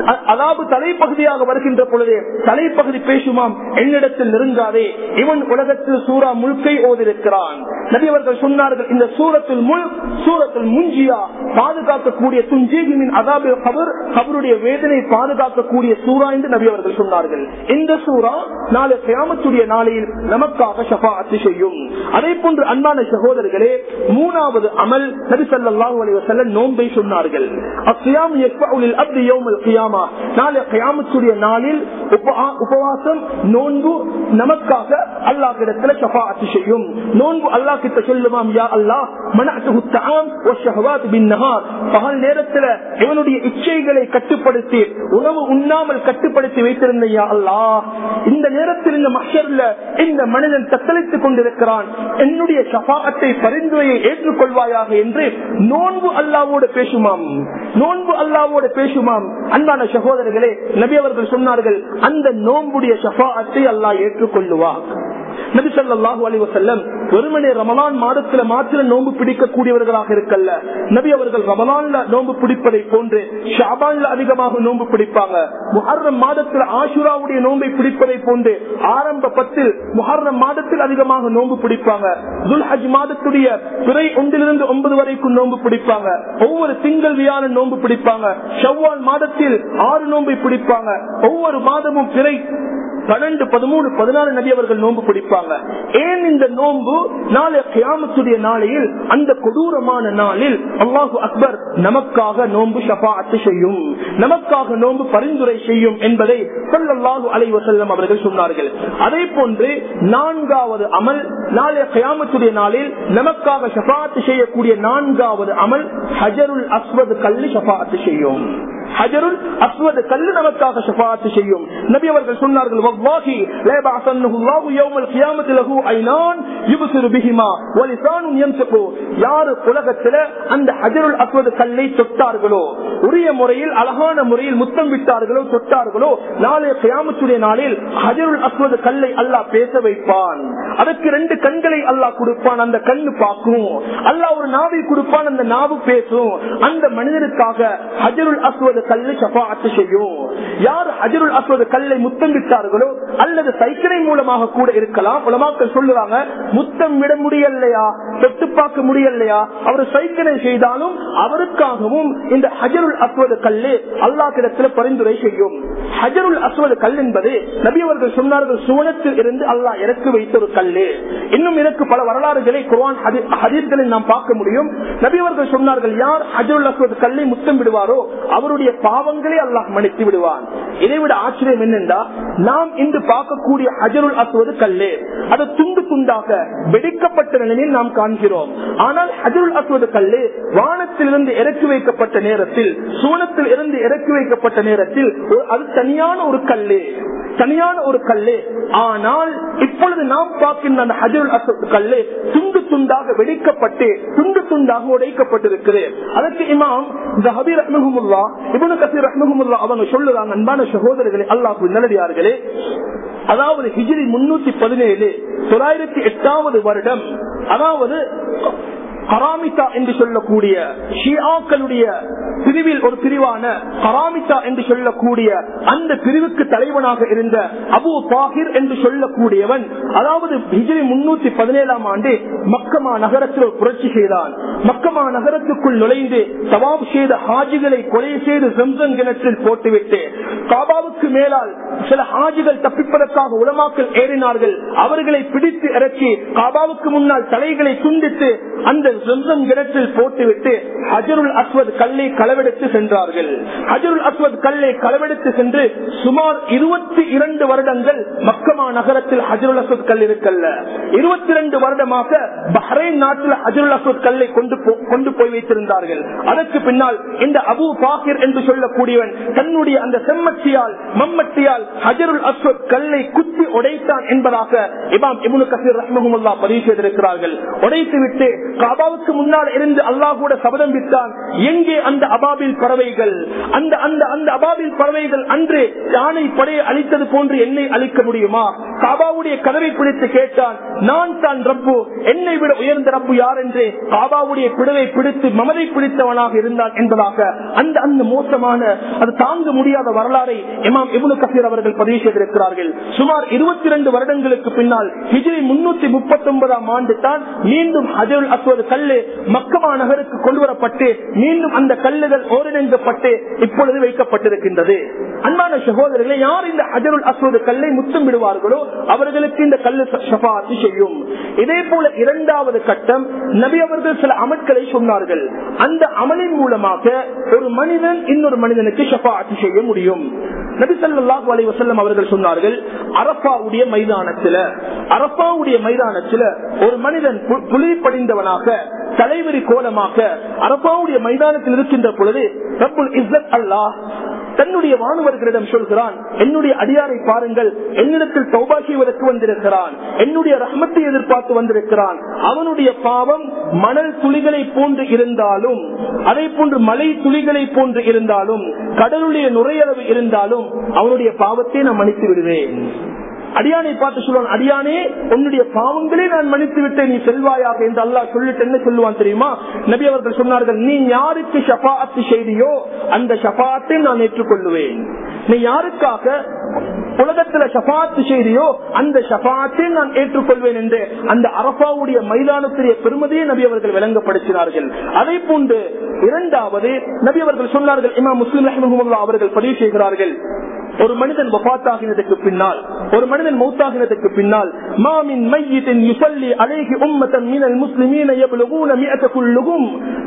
அதாவது தலைப்பகுதியாக வருகின்ற பொழுது தலைப்பகுதி பேசுமாம், என்னிடத்தில் நெருங்காதே, இவன் உலகத்தில் சூரா முல்கை ஓதிருக்கிறான். நபி அவர்கள் சொன்னார்கள், இந்த சூரத்தில் முல் சூரத்தில் முஞ்சியா பாதுகாக்கக்கூடிய துஞ்சீகின் அதாபில் கபர் கபருடைய வேதனை பாதுகாக்கக்கூடிய சூரா என்று நபி அவர்கள் சொன்னார்கள். இந்த சூரா நாளை கியாமத்துடைய நாளையில் நமக்காக ஷஃபாஅத் செய்யும். அதே போன்று அன்பான சகோதரர்களே, மூணாவது அமல் நபி ஸல்லல்லாஹு அலைஹி வஸல்லம் நோன்பை சொன்னார்கள். அஸ்ஸியாம் யக்ஃபஉ லில் அப்தி யௌமல் கியாமா, நாளை கியாமத்துடைய நாளில் உபவாசம் நோன்பு நமக்காக அல்லாஹ்விடத்தில் ஷஃபாஅத் செய்யும். நோன்பு அல்லாஹ் கிட்ட சொல்லுமாம், யா அல்லாஹ் மனஅதுஹு தஆம் வஷ்ஷஹவாத் பின்னஹார், பகல் நேரத்தில் இவனுடைய இச்சைகளை கட்டுப்படுத்தி உணவு உண்ணாமல் கட்டுப்படுத்தி வைத்திருந்த யா அல்லாஹ், இந்த நேரத்தில் இந்த மஹ்ஷர்ல இந்த மனிதன் தத்தளித்துக் கொண்டிருக்கிறான், என்னுடைய ஷஃபாஅத்தை பரிந்துரையை ஏற்றுக்கொள்வாயாக என்று நோன்பு அல்லாஹ்வோடு பேசுமாம். நோன்பு அல்லாஹ்வோடு பேசுமாம். அன்பான சகோதரர்களே, நபி அவர்கள் சொன்னார்கள், அந்த நோன்புடைய ஷஃபாஅத்தை அல்லாஹ் ஏற்றுக்கொள்ளுவார். நபி ஸல்லல்லாஹு அலைஹி வஸல்லம் வெறுமனே ரமலான் மாதத்துல மாத்திர நோன்பு பிடிக்கக்கூடியவர்களாக இருக்கல்ல, நபி அவர்கள் ரமலான்ல நோன்பு பிடிப்பதை போன்று ஷாபான்ல அதிகமாக நோன்பு பிடிப்பாங்க. முஹர்ரம் மாதத்தில் ஆஷுராவுடைய நோன்பை பிடிப்பதை போன்று ஆரம்ப பத்தில் முஹர்ரம் மாதத்தில் அதிகமாக நோன்பு பிடிப்பாங்க. துல்ஹஜ் மாதத்துடைய பிறை ஒன்றிலிருந்து ஒன்பது வரைக்கும் நோன்பு பிடிப்பாங்க. ஒவ்வொரு திங்கள் வியாழன் நோன்பு பிடிப்பாங்க. ஷவ்வால் மாதத்தில் ஆறு நோன்பை பிடிப்பாங்க. ஒவ்வொரு மாதமும் பிறை பன்னெண்டு பதிமூணு பதினாலு நபி அவர்கள் நோன்பு பிடிப்பாங்க. ஏன் இந்த நோன்பு நாளை கியாமத்துடைய நாளையில், அந்த கொடூரமான நாளில் அல்லாஹு அக்பர் நமக்காக நோன்பு ஷஃபாஅத் செய்யும், நமக்காக நோன்பு பரிந்துரை செய்யும் என்பதை ஸல்லல்லாஹு அலைஹி வஸல்லம் அவர்கள் சொன்னார்கள். அதே போன்று நான்காவது அமல், நாளை கியாமத்துடைய நாளில் நமக்காக ஷஃபாஅத் செய்யக்கூடிய நான்காவது அமல் ஹஜருல் அஸ்வத் கல்லு ஷஃபாஅத் செய்யும். ஹஜருல் அஸ்வத் கல்லு நமக்காக ஷஃபாஅத் செய்யும். நபி அவர்கள் சொன்னார்கள், வல்லாஹி லா பஅஸன்னஹு அல்லாஹு யௌமல் கியாமத்தி லஹு ஐனான் யுப்சிரு பிஹிமா வ லிசானுன் யம்சகு, யார் உலகத்திலே அந்த ஹஜருல் அஸ்வத் கல்லை தொட்டார்களோ, உரிய முறையில் அழகான முறையில் முத்தம் விட்டார்களோ தொட்டார்களோ, நாளை கியாமத்துடைய நாளில் ஹஜருல் அஸ்வத் கல்லை அல்லாஹ் பேச வைப்பான். அதற்கு ரெண்டு கண்களை அல்லாஹ் கொடுப்பான், அந்த கண்ணு பார்க்கும். அல்லாஹ் ஒரு நாவை கொடுப்பான், அந்த நாவு பேசும். அந்த மனிதனுக்காக ஹஜருல் அஸ்வத் கல்லு ஷஃபாஅத் செய்யும். யார் ஹஜருல் அஸ்வத் கல்லை முத்தம் விட்டார்களோ, அல்லது சைக்கிளை மூலமாக கூட இருக்கலாம். உலமாக்கள் சொல்லுவாங்க, முத்தம் விட முடியலையா, தொட்டு பார்க்க முடியலையா, அவர் சைக்கிளை செய்தாலும் அவருக்காகவும் இந்த ஹஜருல் அஸ்வத் கல்லு அல்லாஹ்விடத்தில் பரிந்துரை செய்யும். ஹஜருல் அஸ்வத் கல் என்பது நபி அவர்கள் சொன்னார்கள், சுவனத்தில் இருந்து அல்லாஹ் இறக்கி வைத்த ஒரு கல்லு. இன்னும் இதற்கு பல வரலாறுகளை குர்ஆன் ஹதீஸ்களில் நாம் பார்க்க முடியும். நபி அவர்கள் சொன்னார்கள், யார் ஹஜருல் அஸ்வத் கல்லை முத்தம் விடுவாரோ அவருடைய பாவங்களை அல்லாஹ் மன்னித்து விடுவான். இதைவிட ஆச்சரியம் என்னென்றா, நாம் இன்று பார்க்கக்கூடிய ஹஜருல் அஸ்வத் கல்லு அது துண்டு துண்டாக வெடிக்கப்பட்ட நிலையில் நாம் காண்கிறோம். ஆனால் ஹஜருல் அஸ்வத் கல்லு வானத்திலிருந்து இறக்கி வைக்கப்பட்ட நேரத்தில், சூனத்தில் இருந்து இறக்கி வைக்கப்பட்ட நேரத்தில் அது தனியான ஒரு கல்லு, தனியான ஒரு கல்லு. ஆனால் இப்பொழுது நாம் பார்க்கின்ற அந்த ஹஜருல் அஸ்வத் கல்லு துண்டு துண்டாக வெடிக்கப்பட்டு துண்டு துண்டாக உடைக்கப்பட்டிருக்கிறது. அதற்கு இமாம் ஸஹபி ரஹ்மஹுல்லாஹ், இப்னு கஸீர் ரஹ்மஹுல்லாஹ் அவங்க சொல்லுறாங்க, அன்பான சகோதரர்களே, அல்லாஹ்வுடைய நல்லடியார்களே, அதாவது ஹிஜ்ரி முன்னூத்தி பதினேழு தொள்ளாயிரத்தி எட்டாவது வருடம், அதாவது கராமிதா என்று சொல்லக்கூடிய ஷியாக்களுடைய பிரிவில் ஒரு பிரிவான கராமிதா என்று சொல்லக்கூடிய அந்த பிரிவுக்கு தலைவனாக இருந்த அபு தாஹிர் என்று சொல்லக்கூடியவன், அதாவது ஹிஜ்ரி முன்னூத்தி பதினேழாம் ஆண்டு மக்கமா நகரத்தில் ஒரு புரட்சி செய்தான். மக்கமா நகரத்துக்குள் நுழைந்து தவாப் செய்த ஹாஜிகளை கொலை செய்து ஜம்சம் கிணற்றில் போட்டுவிட்டு, காபாவுக்கு மேலால் சில ஹாஜிகள் தப்பிப்பதற்காக உலமாக்கள் ஏறினார்கள். அவர்களை பிடித்து இறக்கி காபாவுக்கு முன்னால் தலைகளை துண்டித்து அந்த ஜம்சம் கிணற்றில் போட்டுவிட்டு ஹஜருல் அஸ்வத் கல்லை களவெடுத்து சென்றார்கள். ஹஜருல் அஸ்வத் கல்லை களவெடுத்து சென்று சுமார் இருபத்தி இரண்டு வருடங்கள் மக்கமா நகரத்தில் ஹஜருல் அஸ்வத் கல் இருக்கல்ல. இருபத்தி இரண்டு வருடமாக பஹ்ரைன் நாட்டில் ஹஜருல் அஸ்வத் கல்லை கொண்டு கொண்டு போய் வைத்திருந்தார்கள். அதற்கு பின்னால் இந்த அபு தாஹிர் என்று சொல்லக்கூடியவன் தன்னுடைய அந்த செம்மட்டியால் மம்மட்டியால் ஹஜருல் அஸ்வத் கல்லை குத்தி உடைத்தான் என்பதாக இமாம் இப்னு கஸீர் ரஹ்மஹுல்லாஹ் பதிவு செய்திருக்கிறார்கள். உடைத்துவிட்டு காபாவுக்கு முன்னால் இருந்து அல்லாஹ் கூட சபதம் விட்டான், எங்கே அந்த அபாபில் பறவைகள், அந்த அந்த அந்த அபாபில் பறவைகள் அன்று யானை படையை அழித்தது போன்று என்னை அழிக்க முடியுமா? காபாவுடைய கதவை பிடித்து கேட்டான், நான் தான் ரப்பு, என்னை விட உயர்ந்த ரப்பு யார் என்று காபாவுடைய உம்மாவுடைய பிடவை பிடித்து மமதை பிடித்தவனாக இருந்தான் என்பதாக அந்த அந்த மோசமான அது தாங்க முடியாத வரலாறை இமாம் இப்னு கஸீர் அவர்கள் பதிவு செய்திருக்கிறார்கள். சுமார் இருபத்தி இரண்டு வருடங்களுக்கு பின்னால் ஹிஜ்ரி முன்னூத்தி முப்பத்தி ஒன்பதாம் ஆண்டு தான் மீண்டும் ஹஜருல் அஸ்வத் கல்லு மக்கா நகருக்கு கொண்டு வரப்பட்டு மீண்டும் அந்த கல்லுகள் ஓரிணங்கப்பட்டு இப்பொழுது வைக்கப்பட்டிருக்கின்றது. அன்பான சகோதரர்களை, யார் இந்த ஹஜருல் அஸ்வத் கல்லை முத்தம் விடுவார்களோ அவர்களுக்கு இந்த கல்லு ஷஃபாஅத் செய்யும். இதே போல இரண்டாவது கட்டம், நபி அவர்கள் சில அமல்களை சொன்னார்கள். அந்த அமலின் மூலமாக ஒரு மனிதன் இன்னொரு மனிதனுக்கு ஷஃபாஅத் செய்ய முடியும். நபி ஸல்லல்லாஹு அலைஹி வஸல்லம் அவர்கள் சொன்னார்கள், அரஃபாவுடைய மைதானத்துல அரஃபாவுடைய மைதானத்துல ஒரு மனிதன் புலி படிந்தவனாக தலைவரி கோலமாக அரஃபாவுடைய மைதானத்தில் இருக்கின்ற பொழுது ரப்புல் இஸ்ஸத் அல்லாஹ் தன்னுடைய வானவர்களிடம் சொல்கிறான், என்னுடைய அடியாரை பாருங்கள், என்னிடத்தில் தௌபா செய்வதற்கு வந்திருக்கிறான், என்னுடைய ரஹ்மத்தை எதிர்பார்த்து வந்திருக்கிறான். அவனுடைய பாவம் மணல் துளிகளை போன்று இருந்தாலும், அதே போன்று மலை துளிகளை போன்று இருந்தாலும், கடலுடைய நுரையளவு இருந்தாலும் அவனுடைய பாவத்தை நான் மன்னித்து விடுவேன். அடியானை பார்த்து சொல்லுவான், அடியானே உன்னுடைய பாவங்களே நான் மன்னித்து விட்டேன், நீ செல்வாயாக என்று அல்லாஹ் சொல்லிட்டு என்ன சொல்லுவான் தெரியுமா? நபி அவர்கள் சொன்னார்கள், நீ யாருக்கு ஷஃபாஅத் செய்தியோ அந்த ஷஃபாஅத்தை நான் ஏற்றுக்கொள்ளுவேன். நீ யாருக்காக உலகத்துல ஷஃபாஅத் செய்தியோ அந்த ஷஃபாஅத்தை நான் ஏற்றுக்கொள்வேன் என்று அந்த அரஃபாவுடைய மைதானத்துடைய பெருமதியை நபி அவர்கள் விளங்கப்படுத்தினார்கள். அதே போன்று இரண்டாவது நபி அவர்கள் சொன்னார்கள், இமாம் முஸ்லிம் ரஹ்மத்துல்லாஹி அவர்கள் பதிவு செய்கிறார்கள், ஒரு மனிதன் வஃபாத்தாகினதுக்கு பின்னால், ஒரு மனிதன் மௌத்தாகினதுக்கு பின்னால், மாமின் மையித்தின் யுஸல்லி அலைஹி உம்மத்தன் மினல் முஸ்லிமீன யப்லுகூன மிஅத குல்லுஹும்,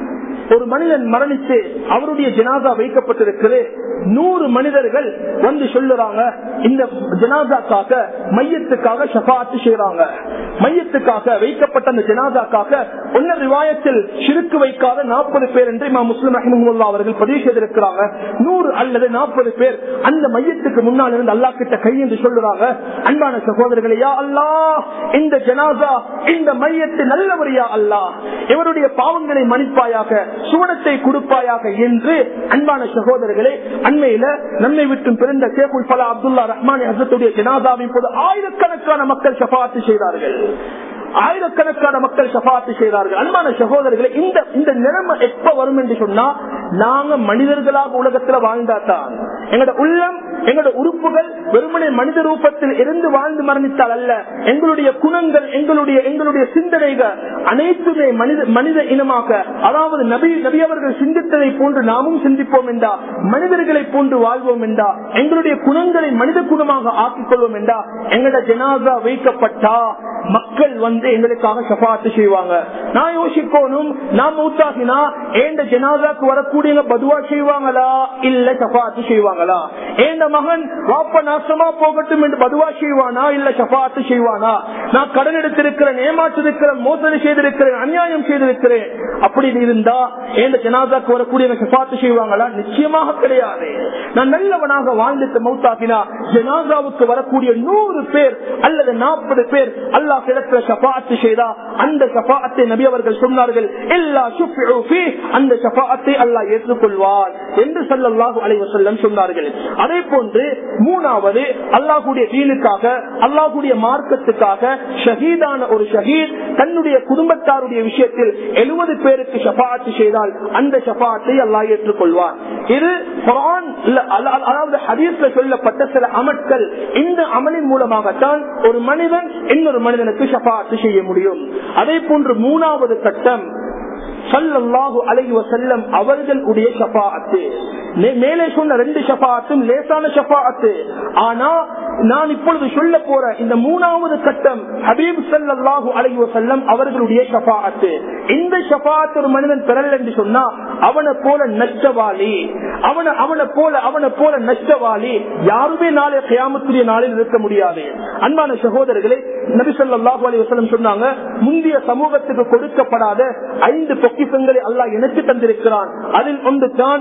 ஒரு மனிதன் மரணித்து அவருடைய ஜனாதா வைக்கப்பட்டிருக்கிறது. நூறு மனிதர்கள் வந்து சொல்லுறாங்க, இந்த ஜனாதாக்காக மையத்துக்காக ஷஃபாஅத் செய்றாங்க, மையத்துக்காக வைக்கப்பட்ட அந்த ஜனாதாக்காக ஒன்ன ரிவாயத்தில் ஷிர்க் வைக்காத நாற்பது பேர் என்று இமாம் முஸ்லிம் ரஹ்மத்துல்லாஹி அவர்கள் பதிவு செய்திருக்கிறாங்க. நூறு அல்லது நாற்பது பேர் அந்த மையத்துக்கு முன்னால் இருந்து அல்லாஹ் கிட்ட கை என்று சொல்லுறாங்க, அன்பான சகோதரர்களே, யா அல்லாஹ், இந்த ஜனாதா இந்த மையத்து நல்லவர், யா அல்லாஹ், இவருடைய பாவங்களை மன்னிப்பாயாக, சுவனத்தை கொடுப்பாயாக என்று. அன்பான சகோதரர்களே, அண்மையில நம்மை விட்டு பிறந்த ஷேகுல் ஃபலா அப்துல்லா ரஹ்மானி ஹஸரத்துடைய ஜனாதாவின் போது ஆயிரக்கணக்கான மக்கள் ஷஃபாஅத் செய்தார்கள். ஆயிரக்கணக்கான மக்கள் ஷஃபாஅத் செய்தார்கள். அன்பான சகோதரர்களே, இந்த இந்த நிலைமை எப்ப வரும் என்று சொன்னா, நாங்க மனிதர்களாக உலகத்துல வாழ்ந்தாதான் எங்களோட உள்ளம், எங்களோட உறுப்புகள் வெறுமனே மனித ரூபத்தில் இருந்து வாழ்ந்து மரணித்தால் அல்ல, எங்களுடைய குணங்கள், எங்களுடைய எங்களுடைய சிந்தனைகள் அனைத்துமே மனித மனித இனமாக, அதாவது நபி நபி அவர்கள் சிந்தித்ததை போன்று நாமும் சிந்திப்போம் என்றா, மனிதர்களை போன்று வாழ்வோம் என்றா, எங்களுடைய குணங்களை மனித குணமாக ஆக்கிக் கொள்வோம் என்றா, எங்களோட ஜனாஸா வைக்கப்பட்டா மக்கள் வந்து எங்களுக்காக ஷஃபாஅத் செய்வாங்க. நான் யோசிக்கணும், நான் மௌத்தாகினா ஏண்ட ஜனாஸாக்கு வரக்கூடிய பதுவா செய்வாங்களா இல்ல ஷஃபாஅத் செய்வாங்களா? ஏண்ட மகன் வாப்ப நாசமா போகட்டும் என்று பதுவா செய்வானா இல்ல ஷஃபாஅத் செய்வானா? நான் கடன் எடுத்திருக்கிறேன், ஏமாற்றிருக்கிறேன், மோசடி செய்திருக்கிறேன், அநியாயம் செய்திருக்கிறேன், அப்படி இருந்தா ஏண்ட ஜனாஸாக்கு வரக்கூடிய ஷஃபாஅத் செய்வாங்களா? நிச்சயமாக கிடையாது. நான் நல்லவனாக வாழ்ந்துட்டு மௌத்தாகினா ஜனாஸாவுக்கு வரக்கூடிய நூறு பேர் அல்லது நாற்பது பேர் அல்லாஹ் இடத்துல ஷஃபாஅத் செய்தா அந்த ஷஃபாஅத்தை நபி அவர்கள் சொன்னார்கள், இல்லா ஷுஃபிஉ ஃபீ, அந்த ஷஃபாஅத்தை அல்லாஹ் ஏற்றுக்கொள்வார் என்று ஸல்லல்லாஹு அலைஹி வஸல்லம் சொன்னார்கள். அதே போன்று மூணாவது, அல்லாஹ்வுடைய தீனுக்காக, அல்லாஹ்வுடைய மார்க்கத்துக்காக ஷஹீதான ஒரு ஷஹீத் தன்னுடைய குடும்பத்தாருடைய விஷயத்தில் எழுபது பேருக்கு ஷஃபாஅத் செய்தால் அந்த ஷஃபாஅத்தை அல்லாஹ் ஏற்றுக்கொள்வார். இது குர்ஆன் அதாவது ஹதீஸ்ல சொல்லப்பட்ட சில அமல்கள். இந்த அமலின் மூலமாகத்தான் ஒரு மனிதன் இன்னொரு மனிதனுக்கு ஷஃபாஅத் செய்ய முடியும். அதே போன்று மூணாவது கட்டம், ஸல்லல்லாஹு அலைஹி வஸல்லம் அவர்களுடைய ஷஃபாஅத். மேலே சொன்ன ரெண்டு ஷஃபாஅத்தும் லேசான ஷஃபாஅத். ஆனா நான் இப்பொழுது சொல்ல போற இந்த மூணாவது கட்டம் ஹபீப் ஸல்லல்லாஹு அலைஹி வஸல்லம் அவர்களுடைய ஷஃபாஅத். இந்த ஷஃபாஅத் ஒரு மனிதன் பெறல என்று சொன்னா அவனை போல நஷ்டவாளி, அவனை அவனை போல அவனை போல நஷ்டவாளி யாருமே நாளை கியாமத்துடைய நாளில் இருக்க முடியாது. அன்பான சகோதரர்களே, நபி ஸல்லல்லாஹு அலைஹி வஸல்லம் சொன்னாங்க, முந்தைய சமூகத்துக்கு கொடுக்கப்படாத ஐந்து பொக்கிஷங்களை அல்லாஹ் எனக்கு தந்திருக்கிறான். அதில் ஒன்று தான்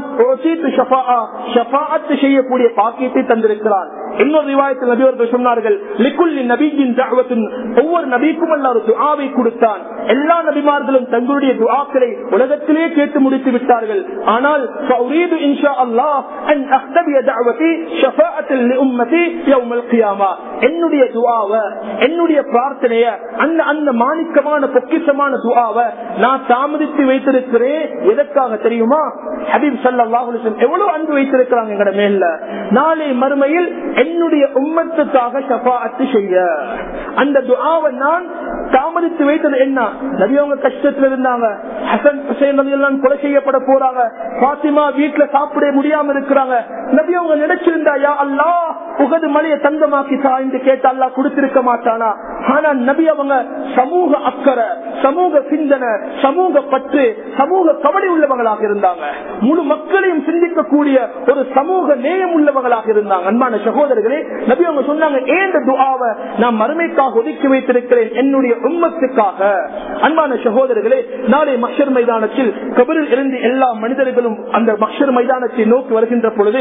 ஷஃபாஅத் செய்யக்கூடிய பாக்கியத்தை தந்திருக்கிறான். இன்னொரு ரிவாயத்தில் நபி அவர்கள் சொன்னார்கள், லிகுல்லி நபியின் தஅவத்துன், ஒவ்வொரு நபிக்கும் அல்லாஹ் ஒரு துஆவை கொடுத்தான். எல்லா நபிமார்களும் தங்களுடைய துஆக்களை உலகத்திலே கேட்டு முடித்து விட்டார்கள். ஆனால் ஃபௌரீது இன்ஷா அல்லாஹ் அன் அஹ்தபிய தஅவதி ஷஃபாஅத்தன் லிஉம்மதி யௌமல் கியாமா, என்னுடைய துஆவை, என்னுடைய அவருடைய பிரார்த்தனைய அந்த அந்த மாணிக்கமான பொக்கிஷமான துஆவை நான் தாமதித்து வைத்திருக்கிறேன். எதற்காக தெரியுமா? ஹபீப் ஸல்லல்லாஹு அலைஹி வஸல்லம் எவ்வளவு அன்பு வைத்திருக்கிறாங்க எங்கட மேல. நாளை மறுமையில் என்னுடைய உம்மத்துக்காக ஷஃபாஅத் செய்ய அந்த துஆவை நான் தாமதித்து வைத்தது என்ன? நபி அவங்க கஷ்டத்தில் இருந்தாங்க, ஹசன் ஹுசைன் ரலியல்லாஹு கொலை செய்யப்பட போறாங்க, பாத்திமா வீட்டுல சாப்பிட முடியாம இருக்கிறாங்க. நபி அவங்க நினைச்சிருந்தா யா அல்லாஹ் உகது மலையை தங்கமாக்கி தா என்று கேட்ட அல்லாஹ் கொடுத்திருக்க மாட்டானா? ஆனா நபி அவங்க சமூக அக்கறை, சமூக சிந்தனை, சமூக பற்று, சமூக கவலை உள்ளவங்களாக இருந்தாங்க. முழு மக்களையும் சிந்திக்கக்கூடிய ஒரு சமூக நேயம் உள்ளவங்களாக இருந்தாங்க. அன்பான சகோதரர்களே, நபி அவங்க சொன்னாங்க ஏந்த துஆவை நான் மறுமைக்காக ஒதுக்கி வைத்திருக்கிறேன் என்னுடைய உம்மத்துக்காக. அன்பான சகோதரர்களே, நாளை மஹ்ஷர் மைதானத்தில் கபரில் இருந்து எல்லா மனிதர்களும் அந்த மஹ்ஷர் மைதானத்தை நோக்கி வருகின்ற பொழுது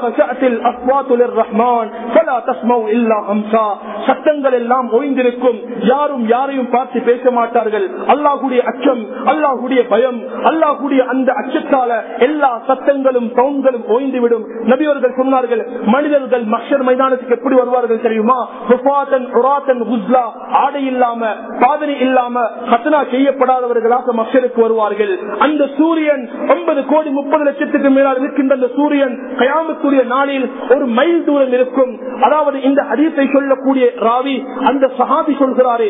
சத்தங்கள் எல்லாம் ஓய்ந்திருக்கும், யாரும் யாரையும் பார்த்து பேச மாட்டார்கள். அல்லாஹ்வுடைய அச்சம், அல்லாஹ்வுடைய பயம், அல்லாஹ்வுடைய அந்த அச்சத்தால எல்லா சத்தங்களும் சவுண்ட்களும் ஓய்ந்துவிடும். நபியவர்கள் சொன்னார்கள், மனிதர்கள் மஹ்ஷர் மைதானத்துக்கு எப்படி வருவார்கள் தெரியுமா? ஆடை இல்லாம, பாதனை இல்லாம, கத்னா செய்யப்படாதவர்களாக மஹ்ஷருக்கு வருவார்கள். அந்த சூரியன் ஒன்பது கோடி முப்பது லட்சத்துக்கு மேலால் இருக்கின்ற அந்த சூரியன் கயாமத்துடைய நாளில் ஒரு மைல் தூரம் இருக்கும். அதாவது இந்த ஹதீஸை சொல்லக்கூடிய ராவி அந்த சஹாபி சொல்கிறாரே,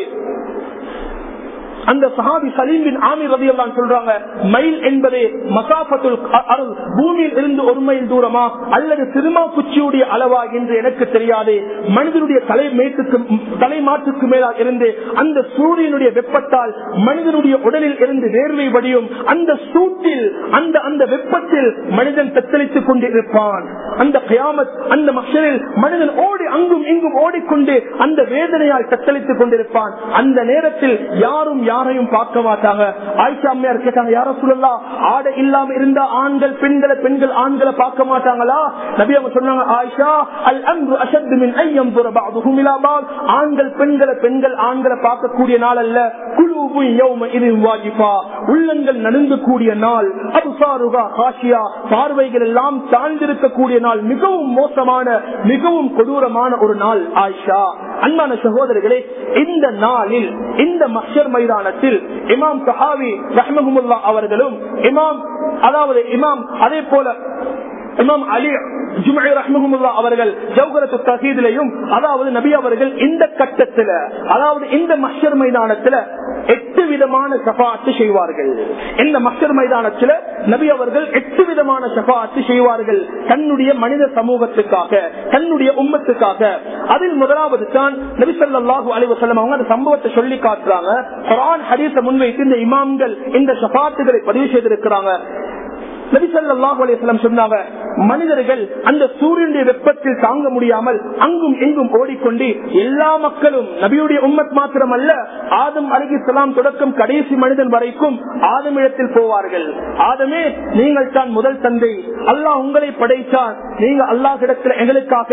அந்த சஹாபி சலீம் பின் ஆமிர் ரலியல்லாஹு சொல்றாங்க, மைல் என்பதே மசாஃபத்துல் அர்த், பூமியில் இருந்து ஒரு மைல் தூரமா அல்லது சிறுமா குச்சியுடைய அளவா என்று எனக்கு தெரியாது. மனிதனுடைய தலை மேட்டுக்கு தலை மாற்றுக்கு மேலாக இருந்து அந்த சூரியனுடைய வெப்பத்தால் மனிதனுடைய உடலில் இருந்து வேர்வை வடியும். அந்த சூட்டில் அந்த அந்த வெப்பத்தில் மனிதன் தத்தளித்துக் கொண்டிருப்பான். அந்த கியாமத் அந்த மஹ்ஷரில் மனிதன் ஓடி அங்கும் இங்கும் ஓடிக்கொண்டு அந்த வேதனையால் தத்தளித்துக் கொண்டிருப்பான். அந்த நேரத்தில் யாரும் யாரையும் பார்க்க மாட்டாங்க. ஆயிஷா அம்மையார் கேட்டாங்க, யா ரசூலல்லாஹ், ஆடை இல்லாம இருந்தா ஆண்கள் பெண்களை, பெண்கள் ஆண்களை பார்க்க மாட்டாங்களா? நபி அவங்க சொன்னாங்க, ஆயிஷா அல் அம்ரு அஷத் மின் ஐயம் துர பஅதுஹும் இலா பஅத், ஆண்கள் பெண்களை, பெண்கள் ஆண்களை பார்க்கக்கூடிய நாள் அல்ல. குலூபு யௌம இதின் வாஜிஃபா, உள்ளங்கள் நடுங்கக்கூடிய நாள். அப்சாருஹா காஷியா, பார்வைகள் எல்லாம் தாழ்ந்திருக்கக்கூடிய நாள். மிகவும் மோசமான, மிகவும் கொடூரமான ஒரு நாள் ஆயிஷா. அன்பான சகோதரர்களே, இந்த நாளில் இந்த மஹ்ஷர் மைதானத்தில் இமாம் சஹாவி ரஹ்மஹுல்லாஹ் அவர்களும் இமாம் அதாவது இமாம் அதே போல இமாம் அலி ஜும்ஐ ரஹ்மஹுல்லாஹ் அவர்கள் ஜௌஹரத்துத் தஹீதிலையும், அதாவது நபி அவர்கள் இந்த கட்டத்துல, அதாவது இந்த மஹ்ஷர் மைதானத்துல எட்டு விதமான ஷஃபாஅத் செய்வார்கள். இந்த மஹ்ஷர் மைதானத்துல நபி அவர்கள் எட்டு விதமான ஷஃபாஅத் செய்வார்கள் தன்னுடைய மனித சமூகத்துக்காக, தன்னுடைய உம்மத்துக்காக. அதில் முதலாவது தான் நபி ஸல்லல்லாஹு அலைஹி வஸல்லம் அவங்க அந்த சம்பவத்தை சொல்லி காட்டுறாங்க. குர்ஆன் ஹதீஸை முன்வைத்து இந்த இமாம்கள் இந்த ஷஃபாஅத்துகளை பதிவு செய்திருக்கிறாங்க. நபி ஸல்லல்லாஹு அலைஹி வஸல்லம் சொன்னாங்க, மனிதர்கள் அந்த சூரியனுடைய வெப்பத்தில் தாங்க முடியாமல் அங்கும் எங்கும் ஓடிக்கொண்டு எல்லா மக்களும், நபியுடைய உம்மத் மாத்திரம் அல்ல, ஆதம் அலைஹிஸ்ஸலாம் தொடக்கம் கடைசி மனிதன் வரைக்கும் ஆதம் இடத்தில் போவார்கள். ஆதமே, நீங்கள் தான் முதல் தந்தை, அல்லாஹ் உங்களை படைத்தான், நீங்க அல்லாஹ் இடத்தில் எங்களுக்காக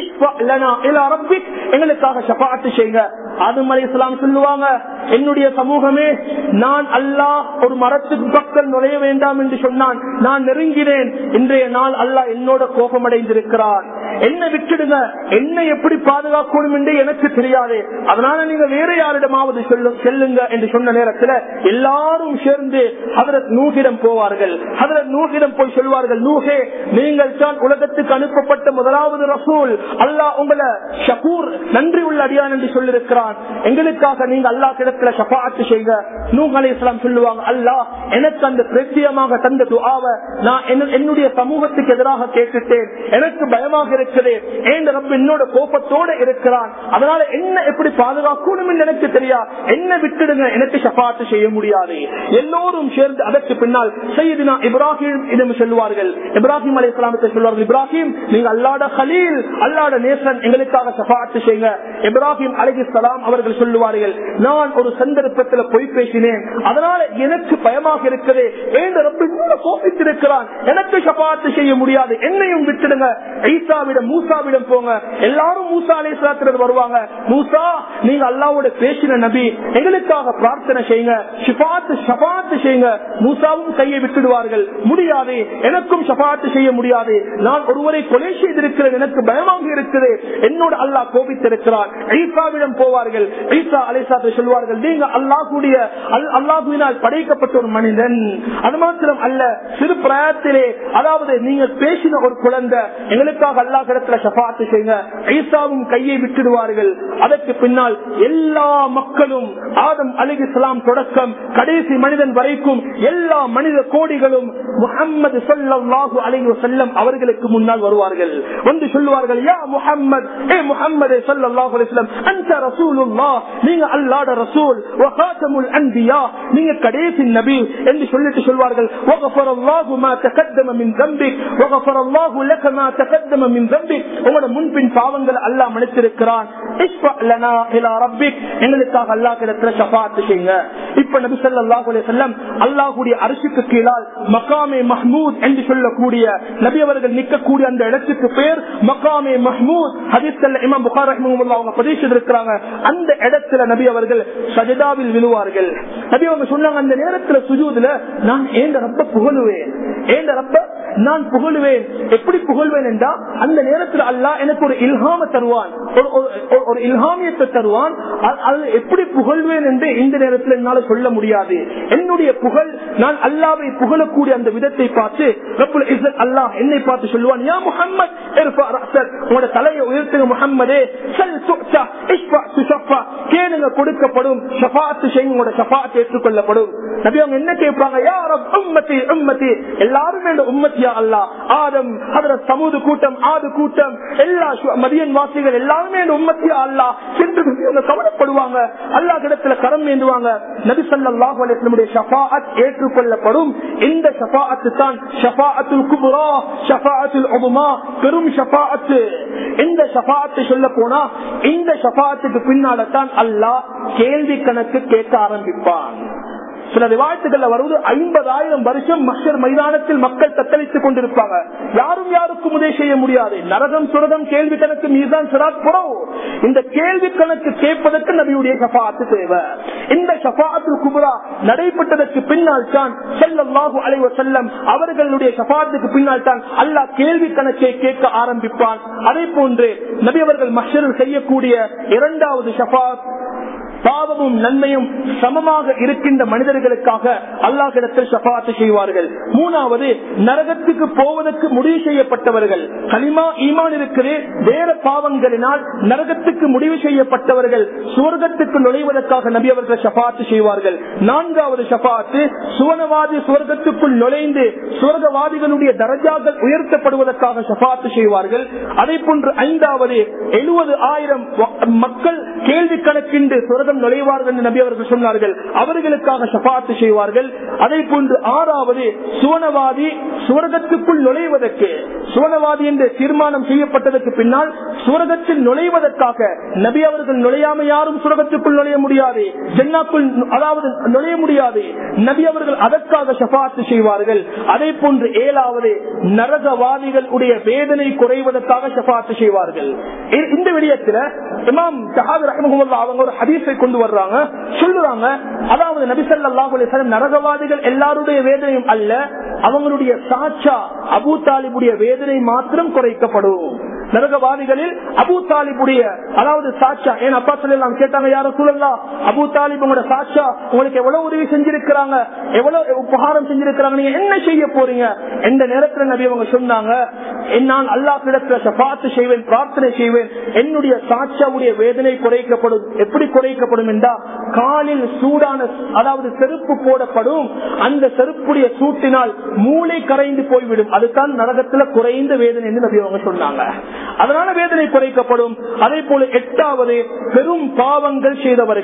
எங்களுக்காக ஷஃபாஅத் செய்யுங்க. ஆதம் அலைஹிஸ்ஸலாம் சொல்லுவாங்க, என்னுடைய சமூகமே, நான் அல்லாஹ் ஒரு மரத்துக்கு பக்கம் நுழைய வேண்டாம் என்று சொன்னான், நான் நெருங்கினேன். இன்றைய நாள் அல்லாஹ் என்னோட கோபம் அடைந்திருக்கிறான், என்ன விட்டுடுங்க, என்னை எப்படி பாதுகாக்கணும் என்று எனக்கு தெரியாது, அதனால நீங்க வேற யாரிடமாவது செல்லுங்க என்று சொன்ன நேரத்தில் எல்லாரும் சேர்ந்து ஹதரத் நூஹிடம் போவார்கள். ஹதரத் நூஹிடம் போய் சொல்வார்கள், நூஹே, நீங்கள் தான் உலகத்துக்கு அனுப்பப்பட்ட முதலாவது ரசூல், அல்லாஹ் உங்களை ஷகூர், நன்றி உள்ள அடியான் என்று சொல்லிருக்கிறான், எங்களுக்காக நீங்க அல்லாஹ் கிடத்துல ஷஃபாஅத் செய்யுங்க. நூஹ் அலைஹிஸ்ஸலாம் சொல்லுவாங்க, அல்லாஹ் எனக்கு அந்த பிரத்யேகமாக தந்த துஆவை நான் என்னுடைய சமூகத்துக்கு எதிராக கேட்டுட்டேன், எனக்கு பயமாக இருக்குது, ஏன் ரப்ப என்னோட கோபத்தோட இருக்கிறான், அதனால என்ன எப்படி பாதுகாக்கணும் என்று எனக்கு தெரியா, என்ன விட்டுடுங்க, எனக்கு ஷஃபாஅத் செய்ய முடியாது. எல்லோரும் சேர்ந்து அதற்கு பின்னால் சையதுனா இப்ராஹிம் இடம் சொல்லுவார்கள். இப்ராஹிம் அலைஹிஸ்ஸலாத்தை சொல்வார்கள், இப்ராஹிம், நீங்க அல்லாஹ்வுடைய கலீல், அல்லாஹ்வுடைய நேசன், எங்களுக்காக ஷஃபாஅத் செய்யுங்க. இப்ராஹிம் அலைஹிஸ்ஸலாம் அவர்கள் சொல்லுவார்கள், நான் ஒரு சந்தர்ப்பத்தில் பொய் பேசினேன், அதனால எனக்கு பயமாக இருக்குது, ஏன் ரப்ப என்னோட கோபித்திருக்கிறான், எனக்கு ஷஃபாஅத் செய்ய முடியாது, என்னையும் விட்டுடுங்க. ஈசா ஈசாவிடம் மூசாவிடம் போங்க. எல்லாரும் மூசா அலைஹிஸ்ஸலாத்து வருவாங்க. மூசா, நீங்க அல்லாஹ்வோட பேசின நபி, எங்களுக்காக பிரார்த்தனை செய்யுங்க, ஷஃபாத் ஷஃபாத் செய்யுங்க. மூசாவும் கையை விட்டுடுவார்கள். முடியாது, எனக்கும் ஷஃபாத் செய்ய முடியாது, நான் ஒருவரை கொலை செய்திருக்கிறேன், எனக்கு பயமாக இருக்குது, என்னோட அல்லாஹ் கோபித்திருக்கிறார். ஈசாவிடம் போவார்கள். ஈசா அலைஹிஸ்ஸலாத்து சொல்வார்கள், நீங்க அல்லாஹ்வுடைய அல்லாஹ்வினால் படைக்கப்பட்ட ஒரு மனிதன். அது மாத்திரம் அல்ல, சிறு பிராயத்திலே, அதாவது நீங்க பேசின ஒரு குழந்தை, எங்களுக்காக அல்லாஹ் இடத்துல ஷஃபாத் செய்யுங்க. ஈசாவும் கையை விட்டுடுவார்கள். அதற்கு பின்னால் எல்லா மக்களும், ஆதம் அலைஹிஸ்ஸலாம் தொடக்கம் கடைசி மனிதன் வரைக்கும் எல்லா மனித கோடிகளும் முஹம்மது ஸல்லல்லாஹு அலைஹி வஸல்லம் அவர்களுக்கு முன்னால் வருவார்கள். வந்து சொல்லுவார்கள், யா முஹம்மத், ஏ முஹம்மது ஸல்லல்லாஹு அலைஹி வஸல்லம், அன்த ரசூலுல்லாஹ், நீங்க அல்லாஹ்வுடைய ரசூல், வ காதமுல் அன்பியா, நீங்க கடைசி நபி என்று சொல்லிட்டு சொல்வார்கள். வகஃபரல்லாஹு மா தகத்தம மின் தம்பிக் வ கஃபரல்லாஹு லக மா தகத்தம மின் தம்பிக், உங்களோட முன்பின் பாவங்கள் அல்லாஹ் மன்னித்திருக்கிறான். இஸ்ஃபா லனா இலா ரப்பிக், எங்களுக்காக அல்லாஹ்விடத்துல ஷஃபாத் செய்யுங்க. இப்ப நபி ஸல்லல்லாஹு அலைஹி வஸல்லம் அல்லாஹ்வுடைய அர்ஷுக்கு கீழால் மகாமே மஹ்மூத் என்று சொல்லக்கூடிய நபி அவர்கள் நிற்கக்கூடிய அந்த இடத்துக்கு பேர் மகாமே மஹ்மூத். ஹதீஸ்ல இமாம் புகாரி ரஹ்மத்துல்லாஹி அவங்க பதிவு செய்திருக்கிறாங்க. அந்த இடத்துல நபி அவர்கள் சஜதாவில் விழுவார்கள். நபி அவங்க சொன்னாங்க, அந்த நேரத்துல சுஜூதுல நான் ஏண்ட ரப்ப புகழுவேன், ஏண்ட ரப்ப நான் புகழுவேன். எப்படி புகழ்வேன் என்றா, அந்த நேரத்தில் அல்லாஹ் எனக்கு ஒரு இல்ஹாம தருவான், ஒரு இல்ஹாமியத்தை தருவான். அது எப்படி புகழ்வேன் என்று இந்த நேரத்தில் என்னால சொல்ல முடியாது. என்னுடைய புகழ், நான் அல்லாஹ்வை புகழக்கூடிய அந்த விதத்தை பார்த்து ரப்புல் இஸ்ஸத் அல்லாஹ் என்னை பார்த்து சொல்லுவான், யா முஹம்மத் இர்ஃபா ரஅஸக், உங்களுடைய தலையை உயர்த்துங்க முஹம்மதே, சல் துஅதா இஷ்ஃபா துஷஃபா, கேளுங்க கொடுக்கப்படும், ஷஃபாஅத் செய்யுங்க, உங்களுடைய ஷஃபாஅத் ஏற்றுக்கொள்ளப்படும். நபி அவங்க என்ன கேட்பாங்க, யா ரப் உம்மத்தி உம்மத்தி, எல்லாரும் இந்த உம்மத்தியா அல்லாஹ், ஆதம் ஹஜ்ரத் சமூது கூட்டம், ஆது கூட்டம், எல்லா மதியன் வாசிகள் எல்லாருமே இந்த உம்மத்தியா அல்லாஹ் சென்று கவலைப்படுவாங்க. அல்லாஹ் இடத்துல கரம் ஏந்துவாங்க. நபி ஸல்லல்லாஹு அலைஹி வஸல்லம் ஷஃபாஅத் ஏற்றுக்கொள்ளப்படும். இந்த ஷஃபாஅத் தான் ஷஃபாஅத்துல் குப்ரா, ஷஃபாஅத்துல் உதுமா, பெரும் ஷஃபாஅத். இந்த ஷஃபாஅத் சொல்ல போனா, இந்த ஷஃபாஅத்துக்கு பின்னால தான் அல்லாஹ் கேள்வி கணக்கு கேட்க ஆரம்பிப்பான். சில ரிவாயத்துகள்ல வருவது ஐம்பதாயிரம் வருஷம் மஹ்ஷர் மைதானத்தில் மக்கள் தத்தளித்துக் கொண்டிருப்பாங்க. யாரும் யாருக்கும் உதவி செய்ய முடியாது. நரகம் சுரகம் கேள்வி கணக்கு மீதான் சிராத் புறவு. இந்த கேள்வி கணக்கு கேட்பதற்கு நபியுடைய ஷஃபாஅத் தேவை. இந்த ஷஃபாஅத்துல் குப்ரா நடைபெற்றதற்கு பின்னால் தான் ஸல்லல்லாஹு அலைஹி வஸல்லம் அவர்களுடைய ஷஃபாஅத்துக்கு பின்னால் தான் அல்லாஹ் கேள்வி கணக்கை கேட்க ஆரம்பிப்பான். அதே போன்று நபி அவர்கள் மஹ்ஷரில் செய்யக்கூடிய இரண்டாவது ஷஃபாஅத், பாவமும் நன்மையும் சமமாக இருக்கின்ற மனிதர்களுக்காக அல்லாஹ்விடத்தில் ஷஃபாஅத் செய்வார்கள். மூணாவது, நரகத்துக்கு போவதற்கு முடிவு செய்யப்பட்டவர்கள், கலிமா ஈமான் இருக்கிறது, வேற பாவங்களினால் நரகத்துக்கு முடிவு செய்யப்பட்டவர்கள் சுவர்க்கத்துக்கு நுழைவதற்காக நபி அவர்கள் ஷஃபாஅத் செய்வார்கள். நான்காவது ஷஃபாஅத், சுவனவாதி சுவர்க்கத்துக்குள் நுழைந்து சுவர்க்கவாதிகளுடைய தரஜாக்கள் உயர்த்தப்படுவதற்காக ஷஃபாஅத் செய்வார்கள். அதே போன்று ஐந்தாவது, எழுபது ஆயிரம் மக்கள் கேள்வி கணக்கின்றி சுவர்க்கம் நுழைவார்கள் என்று நபி அவர்கள் சொன்னார்கள். அவர்களுக்காக ஷஃபாஅத் செய்வார்கள். அதே போன்று ஆறாவது, சுவனவாதி சுவர்க்கத்துக்குள் நுழைவதற்கு, சுவனவாதி என்று தீர்மானம் செய்யப்பட்டதற்கு பின்னால் சுவர்க்கத்தில் நுழைவதற்காக நபி அவர்கள் நுழையாம யாரும் சுவர்க்கத்துக்குள் நுழைய முடியாது, ஜன்னாக்குள் அதாவது நுழைய முடியாது. நபி அவர்கள் அதற்காக ஷஃபாஅத் செய்வார்கள். அதே போன்று ஏழாவது, நரகவாதிகளுடைய வேதனை குறைவதற்காக ஷஃபாஅத் செய்வார்கள். இந்த விடயத்தில் இமாம் ஸஹாபி ரஹ்மத்துல்லாஹி அவங்க ஒரு ஹதீஸை கொண்டு வர்றாங்க, சொல்லுறாங்க, அதாவது நபி ஸல்லல்லாஹு அலைஹி வஸல்லம் நரகவாதிகள் எல்லாருடைய வேதனையும் அல்ல, அவங்களுடைய சாச்சா அபூ தாலிபுடைய வேதனை மாத்திரம் குறைக்கப்படும். நரகவாதிகளில் அபூ தாலிபுடைய, அதாவது சாச்சா, ஏன் அப்பா சொல்லலாம் கேட்டாங்க, யார சூழல்லாம் அபூ தாலிப் உங்களோட சாச்சா உங்களுக்கு எவ்வளவு உதவி செஞ்சிருக்கிறாங்க, எவ்வளவு உபகாரம் செஞ்சிருக்கிறாங்க, நீங்க என்ன செய்ய போறீங்க என்ற நேரத்தில் நபி அவங்க சொன்னாங்க, நான் அல்லாஹ்விடத்துல ஷஃபாஅத் செய்வேன், பிரார்த்தனை செய்வேன், என்னுடைய சாச்சாவுடைய வேதனை குறைக்கப்படும். எப்படி குறைக்கப்படும் என்றா, காலில் சூடான, அதாவது செருப்பு போடப்படும், அந்த செருப்புடைய சூட்டினால் மூளை கரைந்து போய்விடும். அதுதான் நரகத்துல குறைந்த வேதனை என்று நபி அவங்க சொன்னாங்க. அதனால வேதனை குறைக்கப்படும். அதே போல எட்டாவது, பெரும் பாவங்கள் செய்தவர்கள்,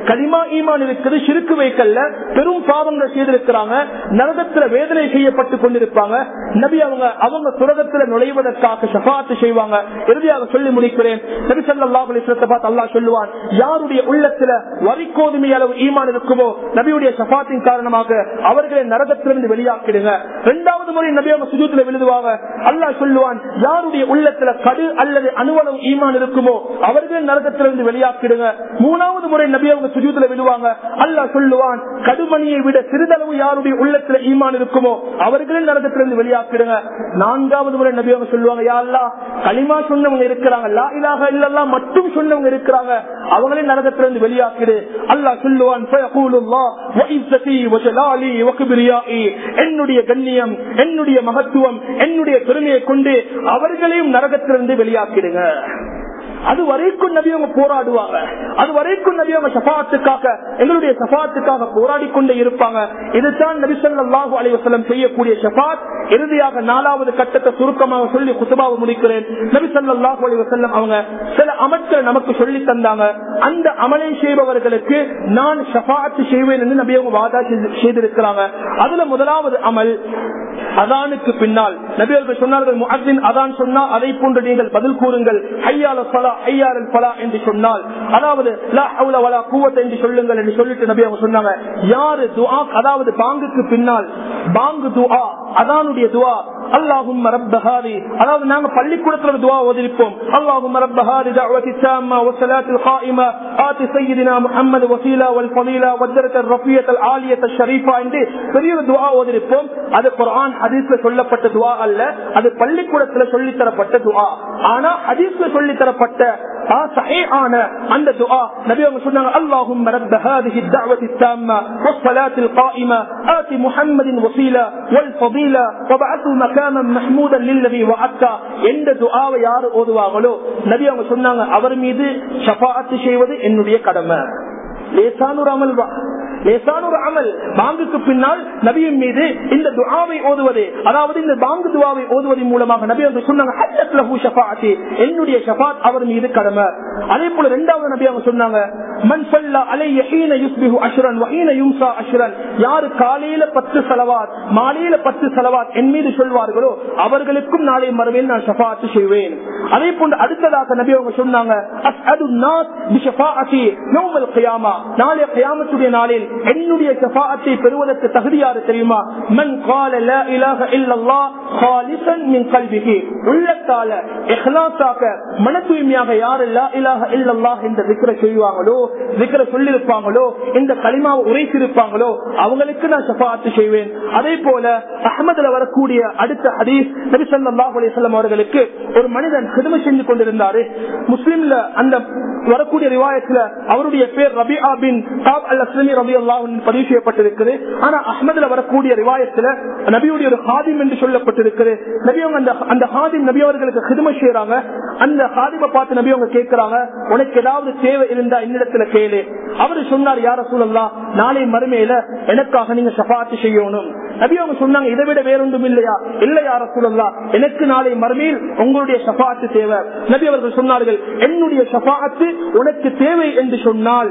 கலிமா ஈமான் இருக்குது, ஷிர்க் வைக்கல்ல, பெரும் பாவங்கள் செய்திருக்கிறாங்க, நரகத்துல வேதனை செய்யப்பட்டு கொண்டிருப்பாங்க. நபி அவங்க அவங்க சுரகத்துல நுழைவதற்காக ஷஃபாத் செய்வாங்க. இறுதியாக சொல்லி முடிக்கிறேன். நபி ஸல்லல்லாஹு அலைஹி வஸல்லம் பார்த்து அல்லாஹ் சொல்லுவான், யாருடைய உள்ளத்துல வரிக்கோதுமை அளவு ஈமான் இருக்குமோ நபியுடைய ஷஃபாத்தின் காரணமாக அவர்களை நரகத்திலிருந்து வெளியாக்கிடுங்க. இரண்டாவது முறை நபி அவங்க சுஜூத்ல விழுதுவாங்க. அல்லாஹ் சொல்லுவான், யாருடைய உள்ளத்துல கடு அல்லது அணுவளவு ஈமான் இருக்குமோ அவர்கள் நரகத்திலிருந்து வெளியாக்கிடுங்க. மூணாவது முறை நபி அவங்க சுஜூத்ல விழுவாங்க. அல்லாஹ் சொல்லுவான், கடுமணியை விட சிறிதளவு யாருடைய உள்ளத்துல ஈமான் இருக்குமோ அவர்கள் நரகத்திலிருந்து வெளியாக்கிடுங்க. நான்காவது முறை நபி அவங்க சொல்லுவாங்க, யா அல்லாஹ், கலிமா சொன்னவங்க இருக்கிறாங்க, லா இலாஹ இல்லல்லாஹ் மட்டும் சொன்னவங்க இருக்கிறாங்க, அவங்களே நரகத்திலிருந்து வெளியாக்கிடு. அல்லாஹ் சொல்லுவான், ஃபயகூலுல்லாஹ் வ இஸ்ஸதி வ ஜலாலி வ கிப்ரியாஇ, என்னுடைய கண்ணியம், என்னுடைய மகத்துவம், என்னுடைய பெருமையை கொண்டு அவர்களையும் நரகத்திலிருந்து வெளியாக்கிடுங்க. அது வரைக்கும் நபி அவங்க போராடுவாங்க. அது வரைக்கும் நபி அவங்க ஷஃபாஅத்துக்காக, எங்களுடைய ஷஃபாஅத்துக்காக போராடி கொண்டே இருப்பாங்க. இதுதான் நபி ஸல்லல்லாஹு அலைஹி வஸல்லம் செய்யக்கூடிய ஷஃபாஅத். இறுதியாக நாலாவது கட்டத்தை சுருக்கமாக சொல்லி குத்பாவை முடிக்கிறேன். நபி ஸல்லல்லாஹு அலைஹி வஸல்லம் அவங்க சில அமல்களை நமக்கு சொல்லி தந்தாங்க. அந்த அமலை செய்பவர்களுக்கு நான் ஷஃபாஅத் செய்வேன் என்று நபி அவங்க வாதா செய்திருக்கிறாங்க. அதுல முதலாவது அமல், அதானுக்கு பின்னால் நபி அவர்கள் சொன்னார்கள், முஅத்தின் அதான் சொன்னா அதை போன்று நீங்கள் பதில் கூறுங்கள், ஹய்யா அலல் ஸலா ஹய்யா அலல் ஃபலாஹ் என்று சொன்னால், அதாவது லா ஹவ்ல வலா குவத்த என்று சொல்லுங்கள் என்று சொல்லிட்டு நபி அவங்க சொன்னாங்க, யாரு துஆ, அதாவது பாங்குக்கு பின்னால் பாங்கு துஆ, அதானுடைய துஆ, அல்லாஹும்ம ரப்ப ஹாதி, அதாவது நாங்க பள்ளிக்கூடத்துல துஆ ஓதிருப்போம், அல்லாஹும்ம ரப்ப ஹாதி தஅவதி தம்ம வ ஸலாத்தில் காயிமா ஆதி சய்யிதினா முஹம்மத் வஸீலா வல் ஃபதீலா வதரத்தல் ரஃபியத்தல் ஆலியத்தல் ஷரீஃபா என்று பெரிய துஆ ஓதிருப்போம். அது குர்ஆன் ஹதீஸ்ல சொல்லப்பட்ட துஆ அல்ல, அது பள்ளிக்கூடத்துல சொல்லி தரப்பட்ட துஆ. ஆனா ஹதீஸ்ல சொல்லி தரப்பட்ட சஹீஹான அந்த துஆ நபி அவங்க சொன்னாங்க, அல்லாஹும்ம ரப்ப ஹாதிஹி தஅவதி தம்ம வ ஸலாத்தில் காயிமா ஆதி முஹம்மதின் வஸீலா வல் ஃபதீலா வபஅது மகாமன் மஹ்மூதன் லில்லதி வஅத்தா என்ற துஆவை யார் ஓதுவாங்களோ நபி அவங்க சொன்னாங்க, அவர் மீது ஷஃபாஅத் செய்வது என்னுடைய கடமை. லேசான ஒரு அமல், லேசான ஒரு அமல். பாங்குக்கு பின்னால் நபியின் மீது இந்த துஆவை ஓதுவது, அதாவது இந்த பாங்கு துஆவை ஓதுவதன் மூலமாக நபி அவங்க சொன்னாங்க, ஹஜ்ஜத் லஹு ஷஃபாஅத்தி, என்னுடைய ஷஃபாஅத் அவர் மீது கடமை. அதே போல இரண்டாவது நபி அவங்க சொன்னாங்க, மன் ஸல்லா அலைஹி ஹீன யுஸ்பிஹு அஷ்ரன் வ ஹீன யும்ஸா அஷ்ரன், யார் காலையில பத்து ஸலவாத் மாலையில பத்து ஸலவாத் என் மீது சொல்வார்களோ அவர்களுக்கும் நாளை மறுமையில் நான் ஷஃபாஅத் செய்வேன். அதே போன்று அடுத்ததாக நபி அவங்க சொன்னாங்க, அஸ்அதுன் நாஸ் பி ஷஃபாஅத்தி யௌமல் கியாமா, நாளை கியாமத்துடைய நாளில் என்னுடைய ஷஃபாஅத்தை பெறுவதற்கு தகுதியாரு தெரியுமா? மன் قال لا اله الا الله خالصا من قلبه, உள்ளத்தால இஹ்லாஸாக மன தூய்மையாக யார் லா இலாஹ இல்லல்லாஹ் என்ற zikr செய்வாங்களோ, zikr சொல்லிருப்பாங்களோ, இந்த கலிமாவை உரைத்திருப்பாங்களோ அவங்களுக்கு நான் ஷஃபாஅத் செய்வேன். அதே போல அஹ்மதுல வரக்கூடிய அடுத்த ஹதீஸ், நபி ஸல்லல்லாஹு அலைஹி வஸல்லம் அவர்களுக்கு ஒரு மனிதன் ஹிதமத் செஞ்சு கொண்டிருந்தாரு. முஸ்லிம்ல அந்த வரக்கூடிய ரிவாயத்துல அவருடைய பேர் ரபிஆ பின் காப் அல்-அஸ்லமி ரலியல்லாஹு அன்ஹு பதிவு செய்யப்பட்டிருக்கிறது. ஆனா அஹ்மதுல வரக்கூடிய ரிவாயத்துல நபியுடைய ஒரு ஹாதிம் என்று சொல்லப்பட்டிருக்கிறது. நபி அவங்க அந்த அந்த ஹாதிம் நபி அவர்களுக்கு ஹிதமத் செய்றாங்க. அந்த ஹாதிமை பார்த்து நபி அவங்க கேட்கிறாங்க, உனக்கு ஏதாவது தேவை இருந்தா என்னிடத்துல கேளு. அவரு சொன்னார், யா ரசூலல்லாஹ், நாளை மறுமையில எனக்காக நீங்க ஷஃபாஅத் செய்யணும். நபி அவங்க சொன்னாங்க, இதை விட வேறொன்றும் இல்லையா? இல்ல யா ரசூலல்லாஹ், எனக்கு நாளை மறுமையில் உங்களுடைய ஷஃபாஅத் தேவை. நபி அவர்கள் சொன்னார்கள், என்னுடைய ஷஃபாஅத் உனக்கு தேவை என்று சொன்னால்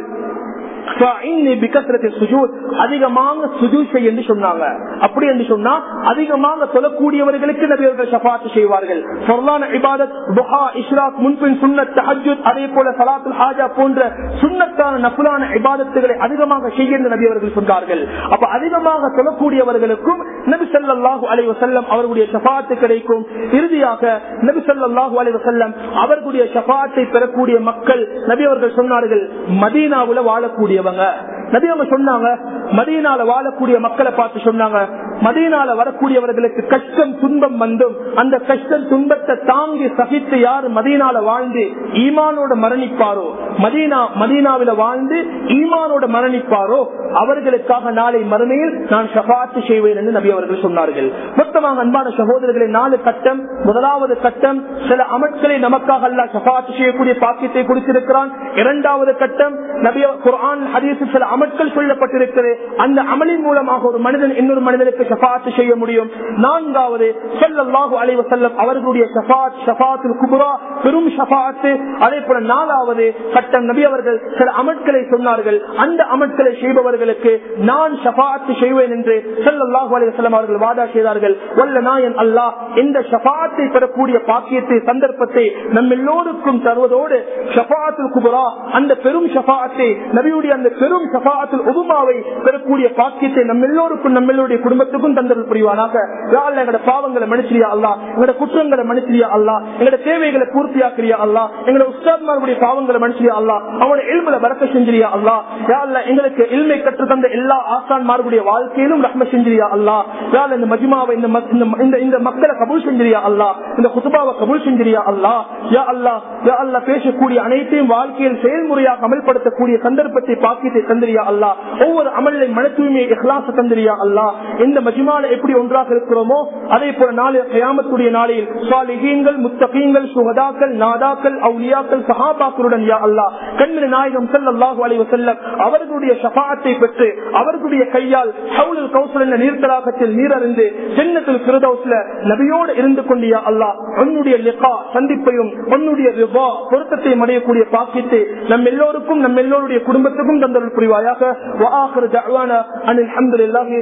அதிகமாக சுஜூத் செய்ய என்று சொன்னாங்க. அப்படி என்று சொன்னா அதிகமாக சொல்லக்கூடியவர்களுக்கு நபி அவர்கள் ஷஃபாஅத் செய்வார்கள். ஃபர்லான இபாதத், துஹா, இஷ்ராக், முன்பின் சுன்னத், தஹஜ்ஜுத், அதே போல ஸலாத்துல் ஹாஜா போன்ற சுன்னத்தான நஃபிலான இபாதத்துகளை அதிகமாக செய்ய என்று நபி அவர்கள் சொன்னார்கள். அப்ப அதிகமாக சொல்லக்கூடியவர்களுக்கும் நபி ஸல்லல்லாஹு அலைஹி வஸல்லம் அவர்களுடைய ஷஃபாஅத் கிடைக்கும். இறுதியாக நபி ஸல்லல்லாஹு அலைஹி வஸல்லம் அவர்களுடைய ஷஃபாஅத்தை பெறக்கூடிய மக்கள் நபி அவர்கள் சொன்னார்கள், மதீனாவுல வாழக்கூடிய நபி அவங்க சொன்னாங்க, மதீனால வாழக்கூடிய மக்களை பார்த்து சொன்னாங்க, மதீனால வரக்கூடியவர்களுக்கு கஷ்டம் துன்பம் வந்தும் அந்த கஷ்டம் துன்பத்தை தாங்கி சகித்து யார் மதீனால வாழ்ந்து ஈமானோட மரணிப்பாரோ, மதீனா மதீனாவில வாழ்ந்து ஈமானோட மரணிப்பாரோ அவர்களுக்காக நாளை மறுமையில் நான் ஷஃபாஅத் செய்வேன் என்று நபி அவர்கள் சொன்னார்கள். மொத்தமாக அன்பான சகோதரர்களை நாலு கட்டம். முதலாவது கட்டம், சில அமல்களை நமக்காக அல்லாஹ் ஷஃபாஅத் செய்யக்கூடிய பாக்கியத்தை கொடுத்திருக்கிறான். இரண்டாவது கட்டம், நபி குர்ஆன் ஹதீஸில் சில அமல்கள் சொல்லப்பட்டிருக்கிறது. அந்த அமலின் மூலமாக ஒரு மனிதன் இன்னொரு மனிதனுக்கு ஷஃபாஅத் செய்ய முடியும். நான்காவது ஸல்லல்லாஹு அலைஹி வஸல்லம் அவர்களுடைய ஷஃபாஅத் ஷஃபாஅத்துல் குப்ரா பெரும் ஷஃபாஅத். அதே போல நாலாவது கட்டம் நபி அவர்கள் சில அமல்களை சொன்னார்கள். அந்த அமல்களை செய்பவர்களுக்கு நான் ஷஃபாஅத் செய்வேன் என்று ஸல்லல்லாஹு அலைஹி வஸல்லம் அவர்கள் வாதா செய்தார்கள். வல்ல நாயன் அல்லாஹ் இந்த ஷஃபாஅத்தை பெறக்கூடிய பாக்கியத்தை சந்தர்ப்பத்தை நம் எல்லோருக்கும் தருவதோடு ஷஃபாஅத்துல் குப்ரா அந்த பெரும் ஷஃபாஅத்தை நபியுடைய அந்த பெரும் ஷஃபாஅத்துல் உதுமாவை பெறக்கூடிய பாக்கியத்தை நம் எல்லோருக்கும் நம்ம எல்லோருடைய குடும்பத்துக்கும் தந்தல் புரிவானாக. யா அல்லாஹ் எங்கட பாவங்களை மன்னிச்சியா அல்லாஹ், எங்கட குற்றங்களை மன்னிச்சியா அல்லாஹ், எங்கட தேவைகளை பூர்த்தியாக்கிறியா அல்லாஹ், எங்கட உஸ்தாத்மார்களுடைய பாவங்களை மன்னிச்சியா அல்லாஹ், அவங்களோட இல்முல பரக்கத் செஞ்சிரியா அல்லாஹ். யா அல்லாஹ் எங்களுக்கு இல்மை கற்று தந்த எல்லா ஆசான்மார்களுடைய வாழ்க்கையிலும் ரஹ்மத் செஞ்சிரியா அல்லாஹ். யா அல்லாஹ் இந்த மஜ்மாவை இந்த இந்த மக்களை கபூல் செஞ்சிரியா அல்லாஹ், இந்த குதுபாவை கபூல் செஞ்சிரியா அல்லாஹ். யா அல்லாஹ் யா அல்லாஹ் பேசக்கூடிய அனைத்தையும் வாழ்க்கையில் செயல்முறையாக அமல்படுத்தக்கூடிய சந்தர்ப்பத்தை பாக்கியத்தை தந்திரியா அல்லாஹ். ஒவ்வொரு அமலை மன தூய்மையை இஹ்லாஸ் தந்திரியா அல்லாஹ். இந்த மஜ்மால எப்படி ஒன்றாக இருக்கிறோமோ அதே போல நாளை கியாமத்துடைய நாளில் சாலிஹீன்கள் முத்தகீன்கள் சுஹதாக்கள் நாதாக்கள் அவுலியாக்கள் சஹாபாக்களுடன் யா அல்லாஹ் கண்மணி நாயகம் ஸல்லல்லாஹு அலைஹி வஸல்லம் அவர்களுடைய ஷஃபாஅத்தை பெற்று அவர்களுடைய கையால் ஹவுலுல் கௌசர் என்ற நீர்த்தடாகத்தில் நீரறிந்து ஜன்னத்துல் ஃபிர்தௌஸ்ல நபியோடு இருந்து கொண்டு யா அல்லாஹ் உன்னுடைய லிகா சந்திப்பையும் உன்னுடைய ரிதா பொருத்தத்தையும் அடையக்கூடிய பாக்கியத்தை நம் எல்லோருக்கும் நம் எல்லோருடைய குடும்பத்துக்கும் தந்தருள் புரிவாயாக. வ ஆகிரு தஅவானா அனில் ஹம்துலில்லாஹி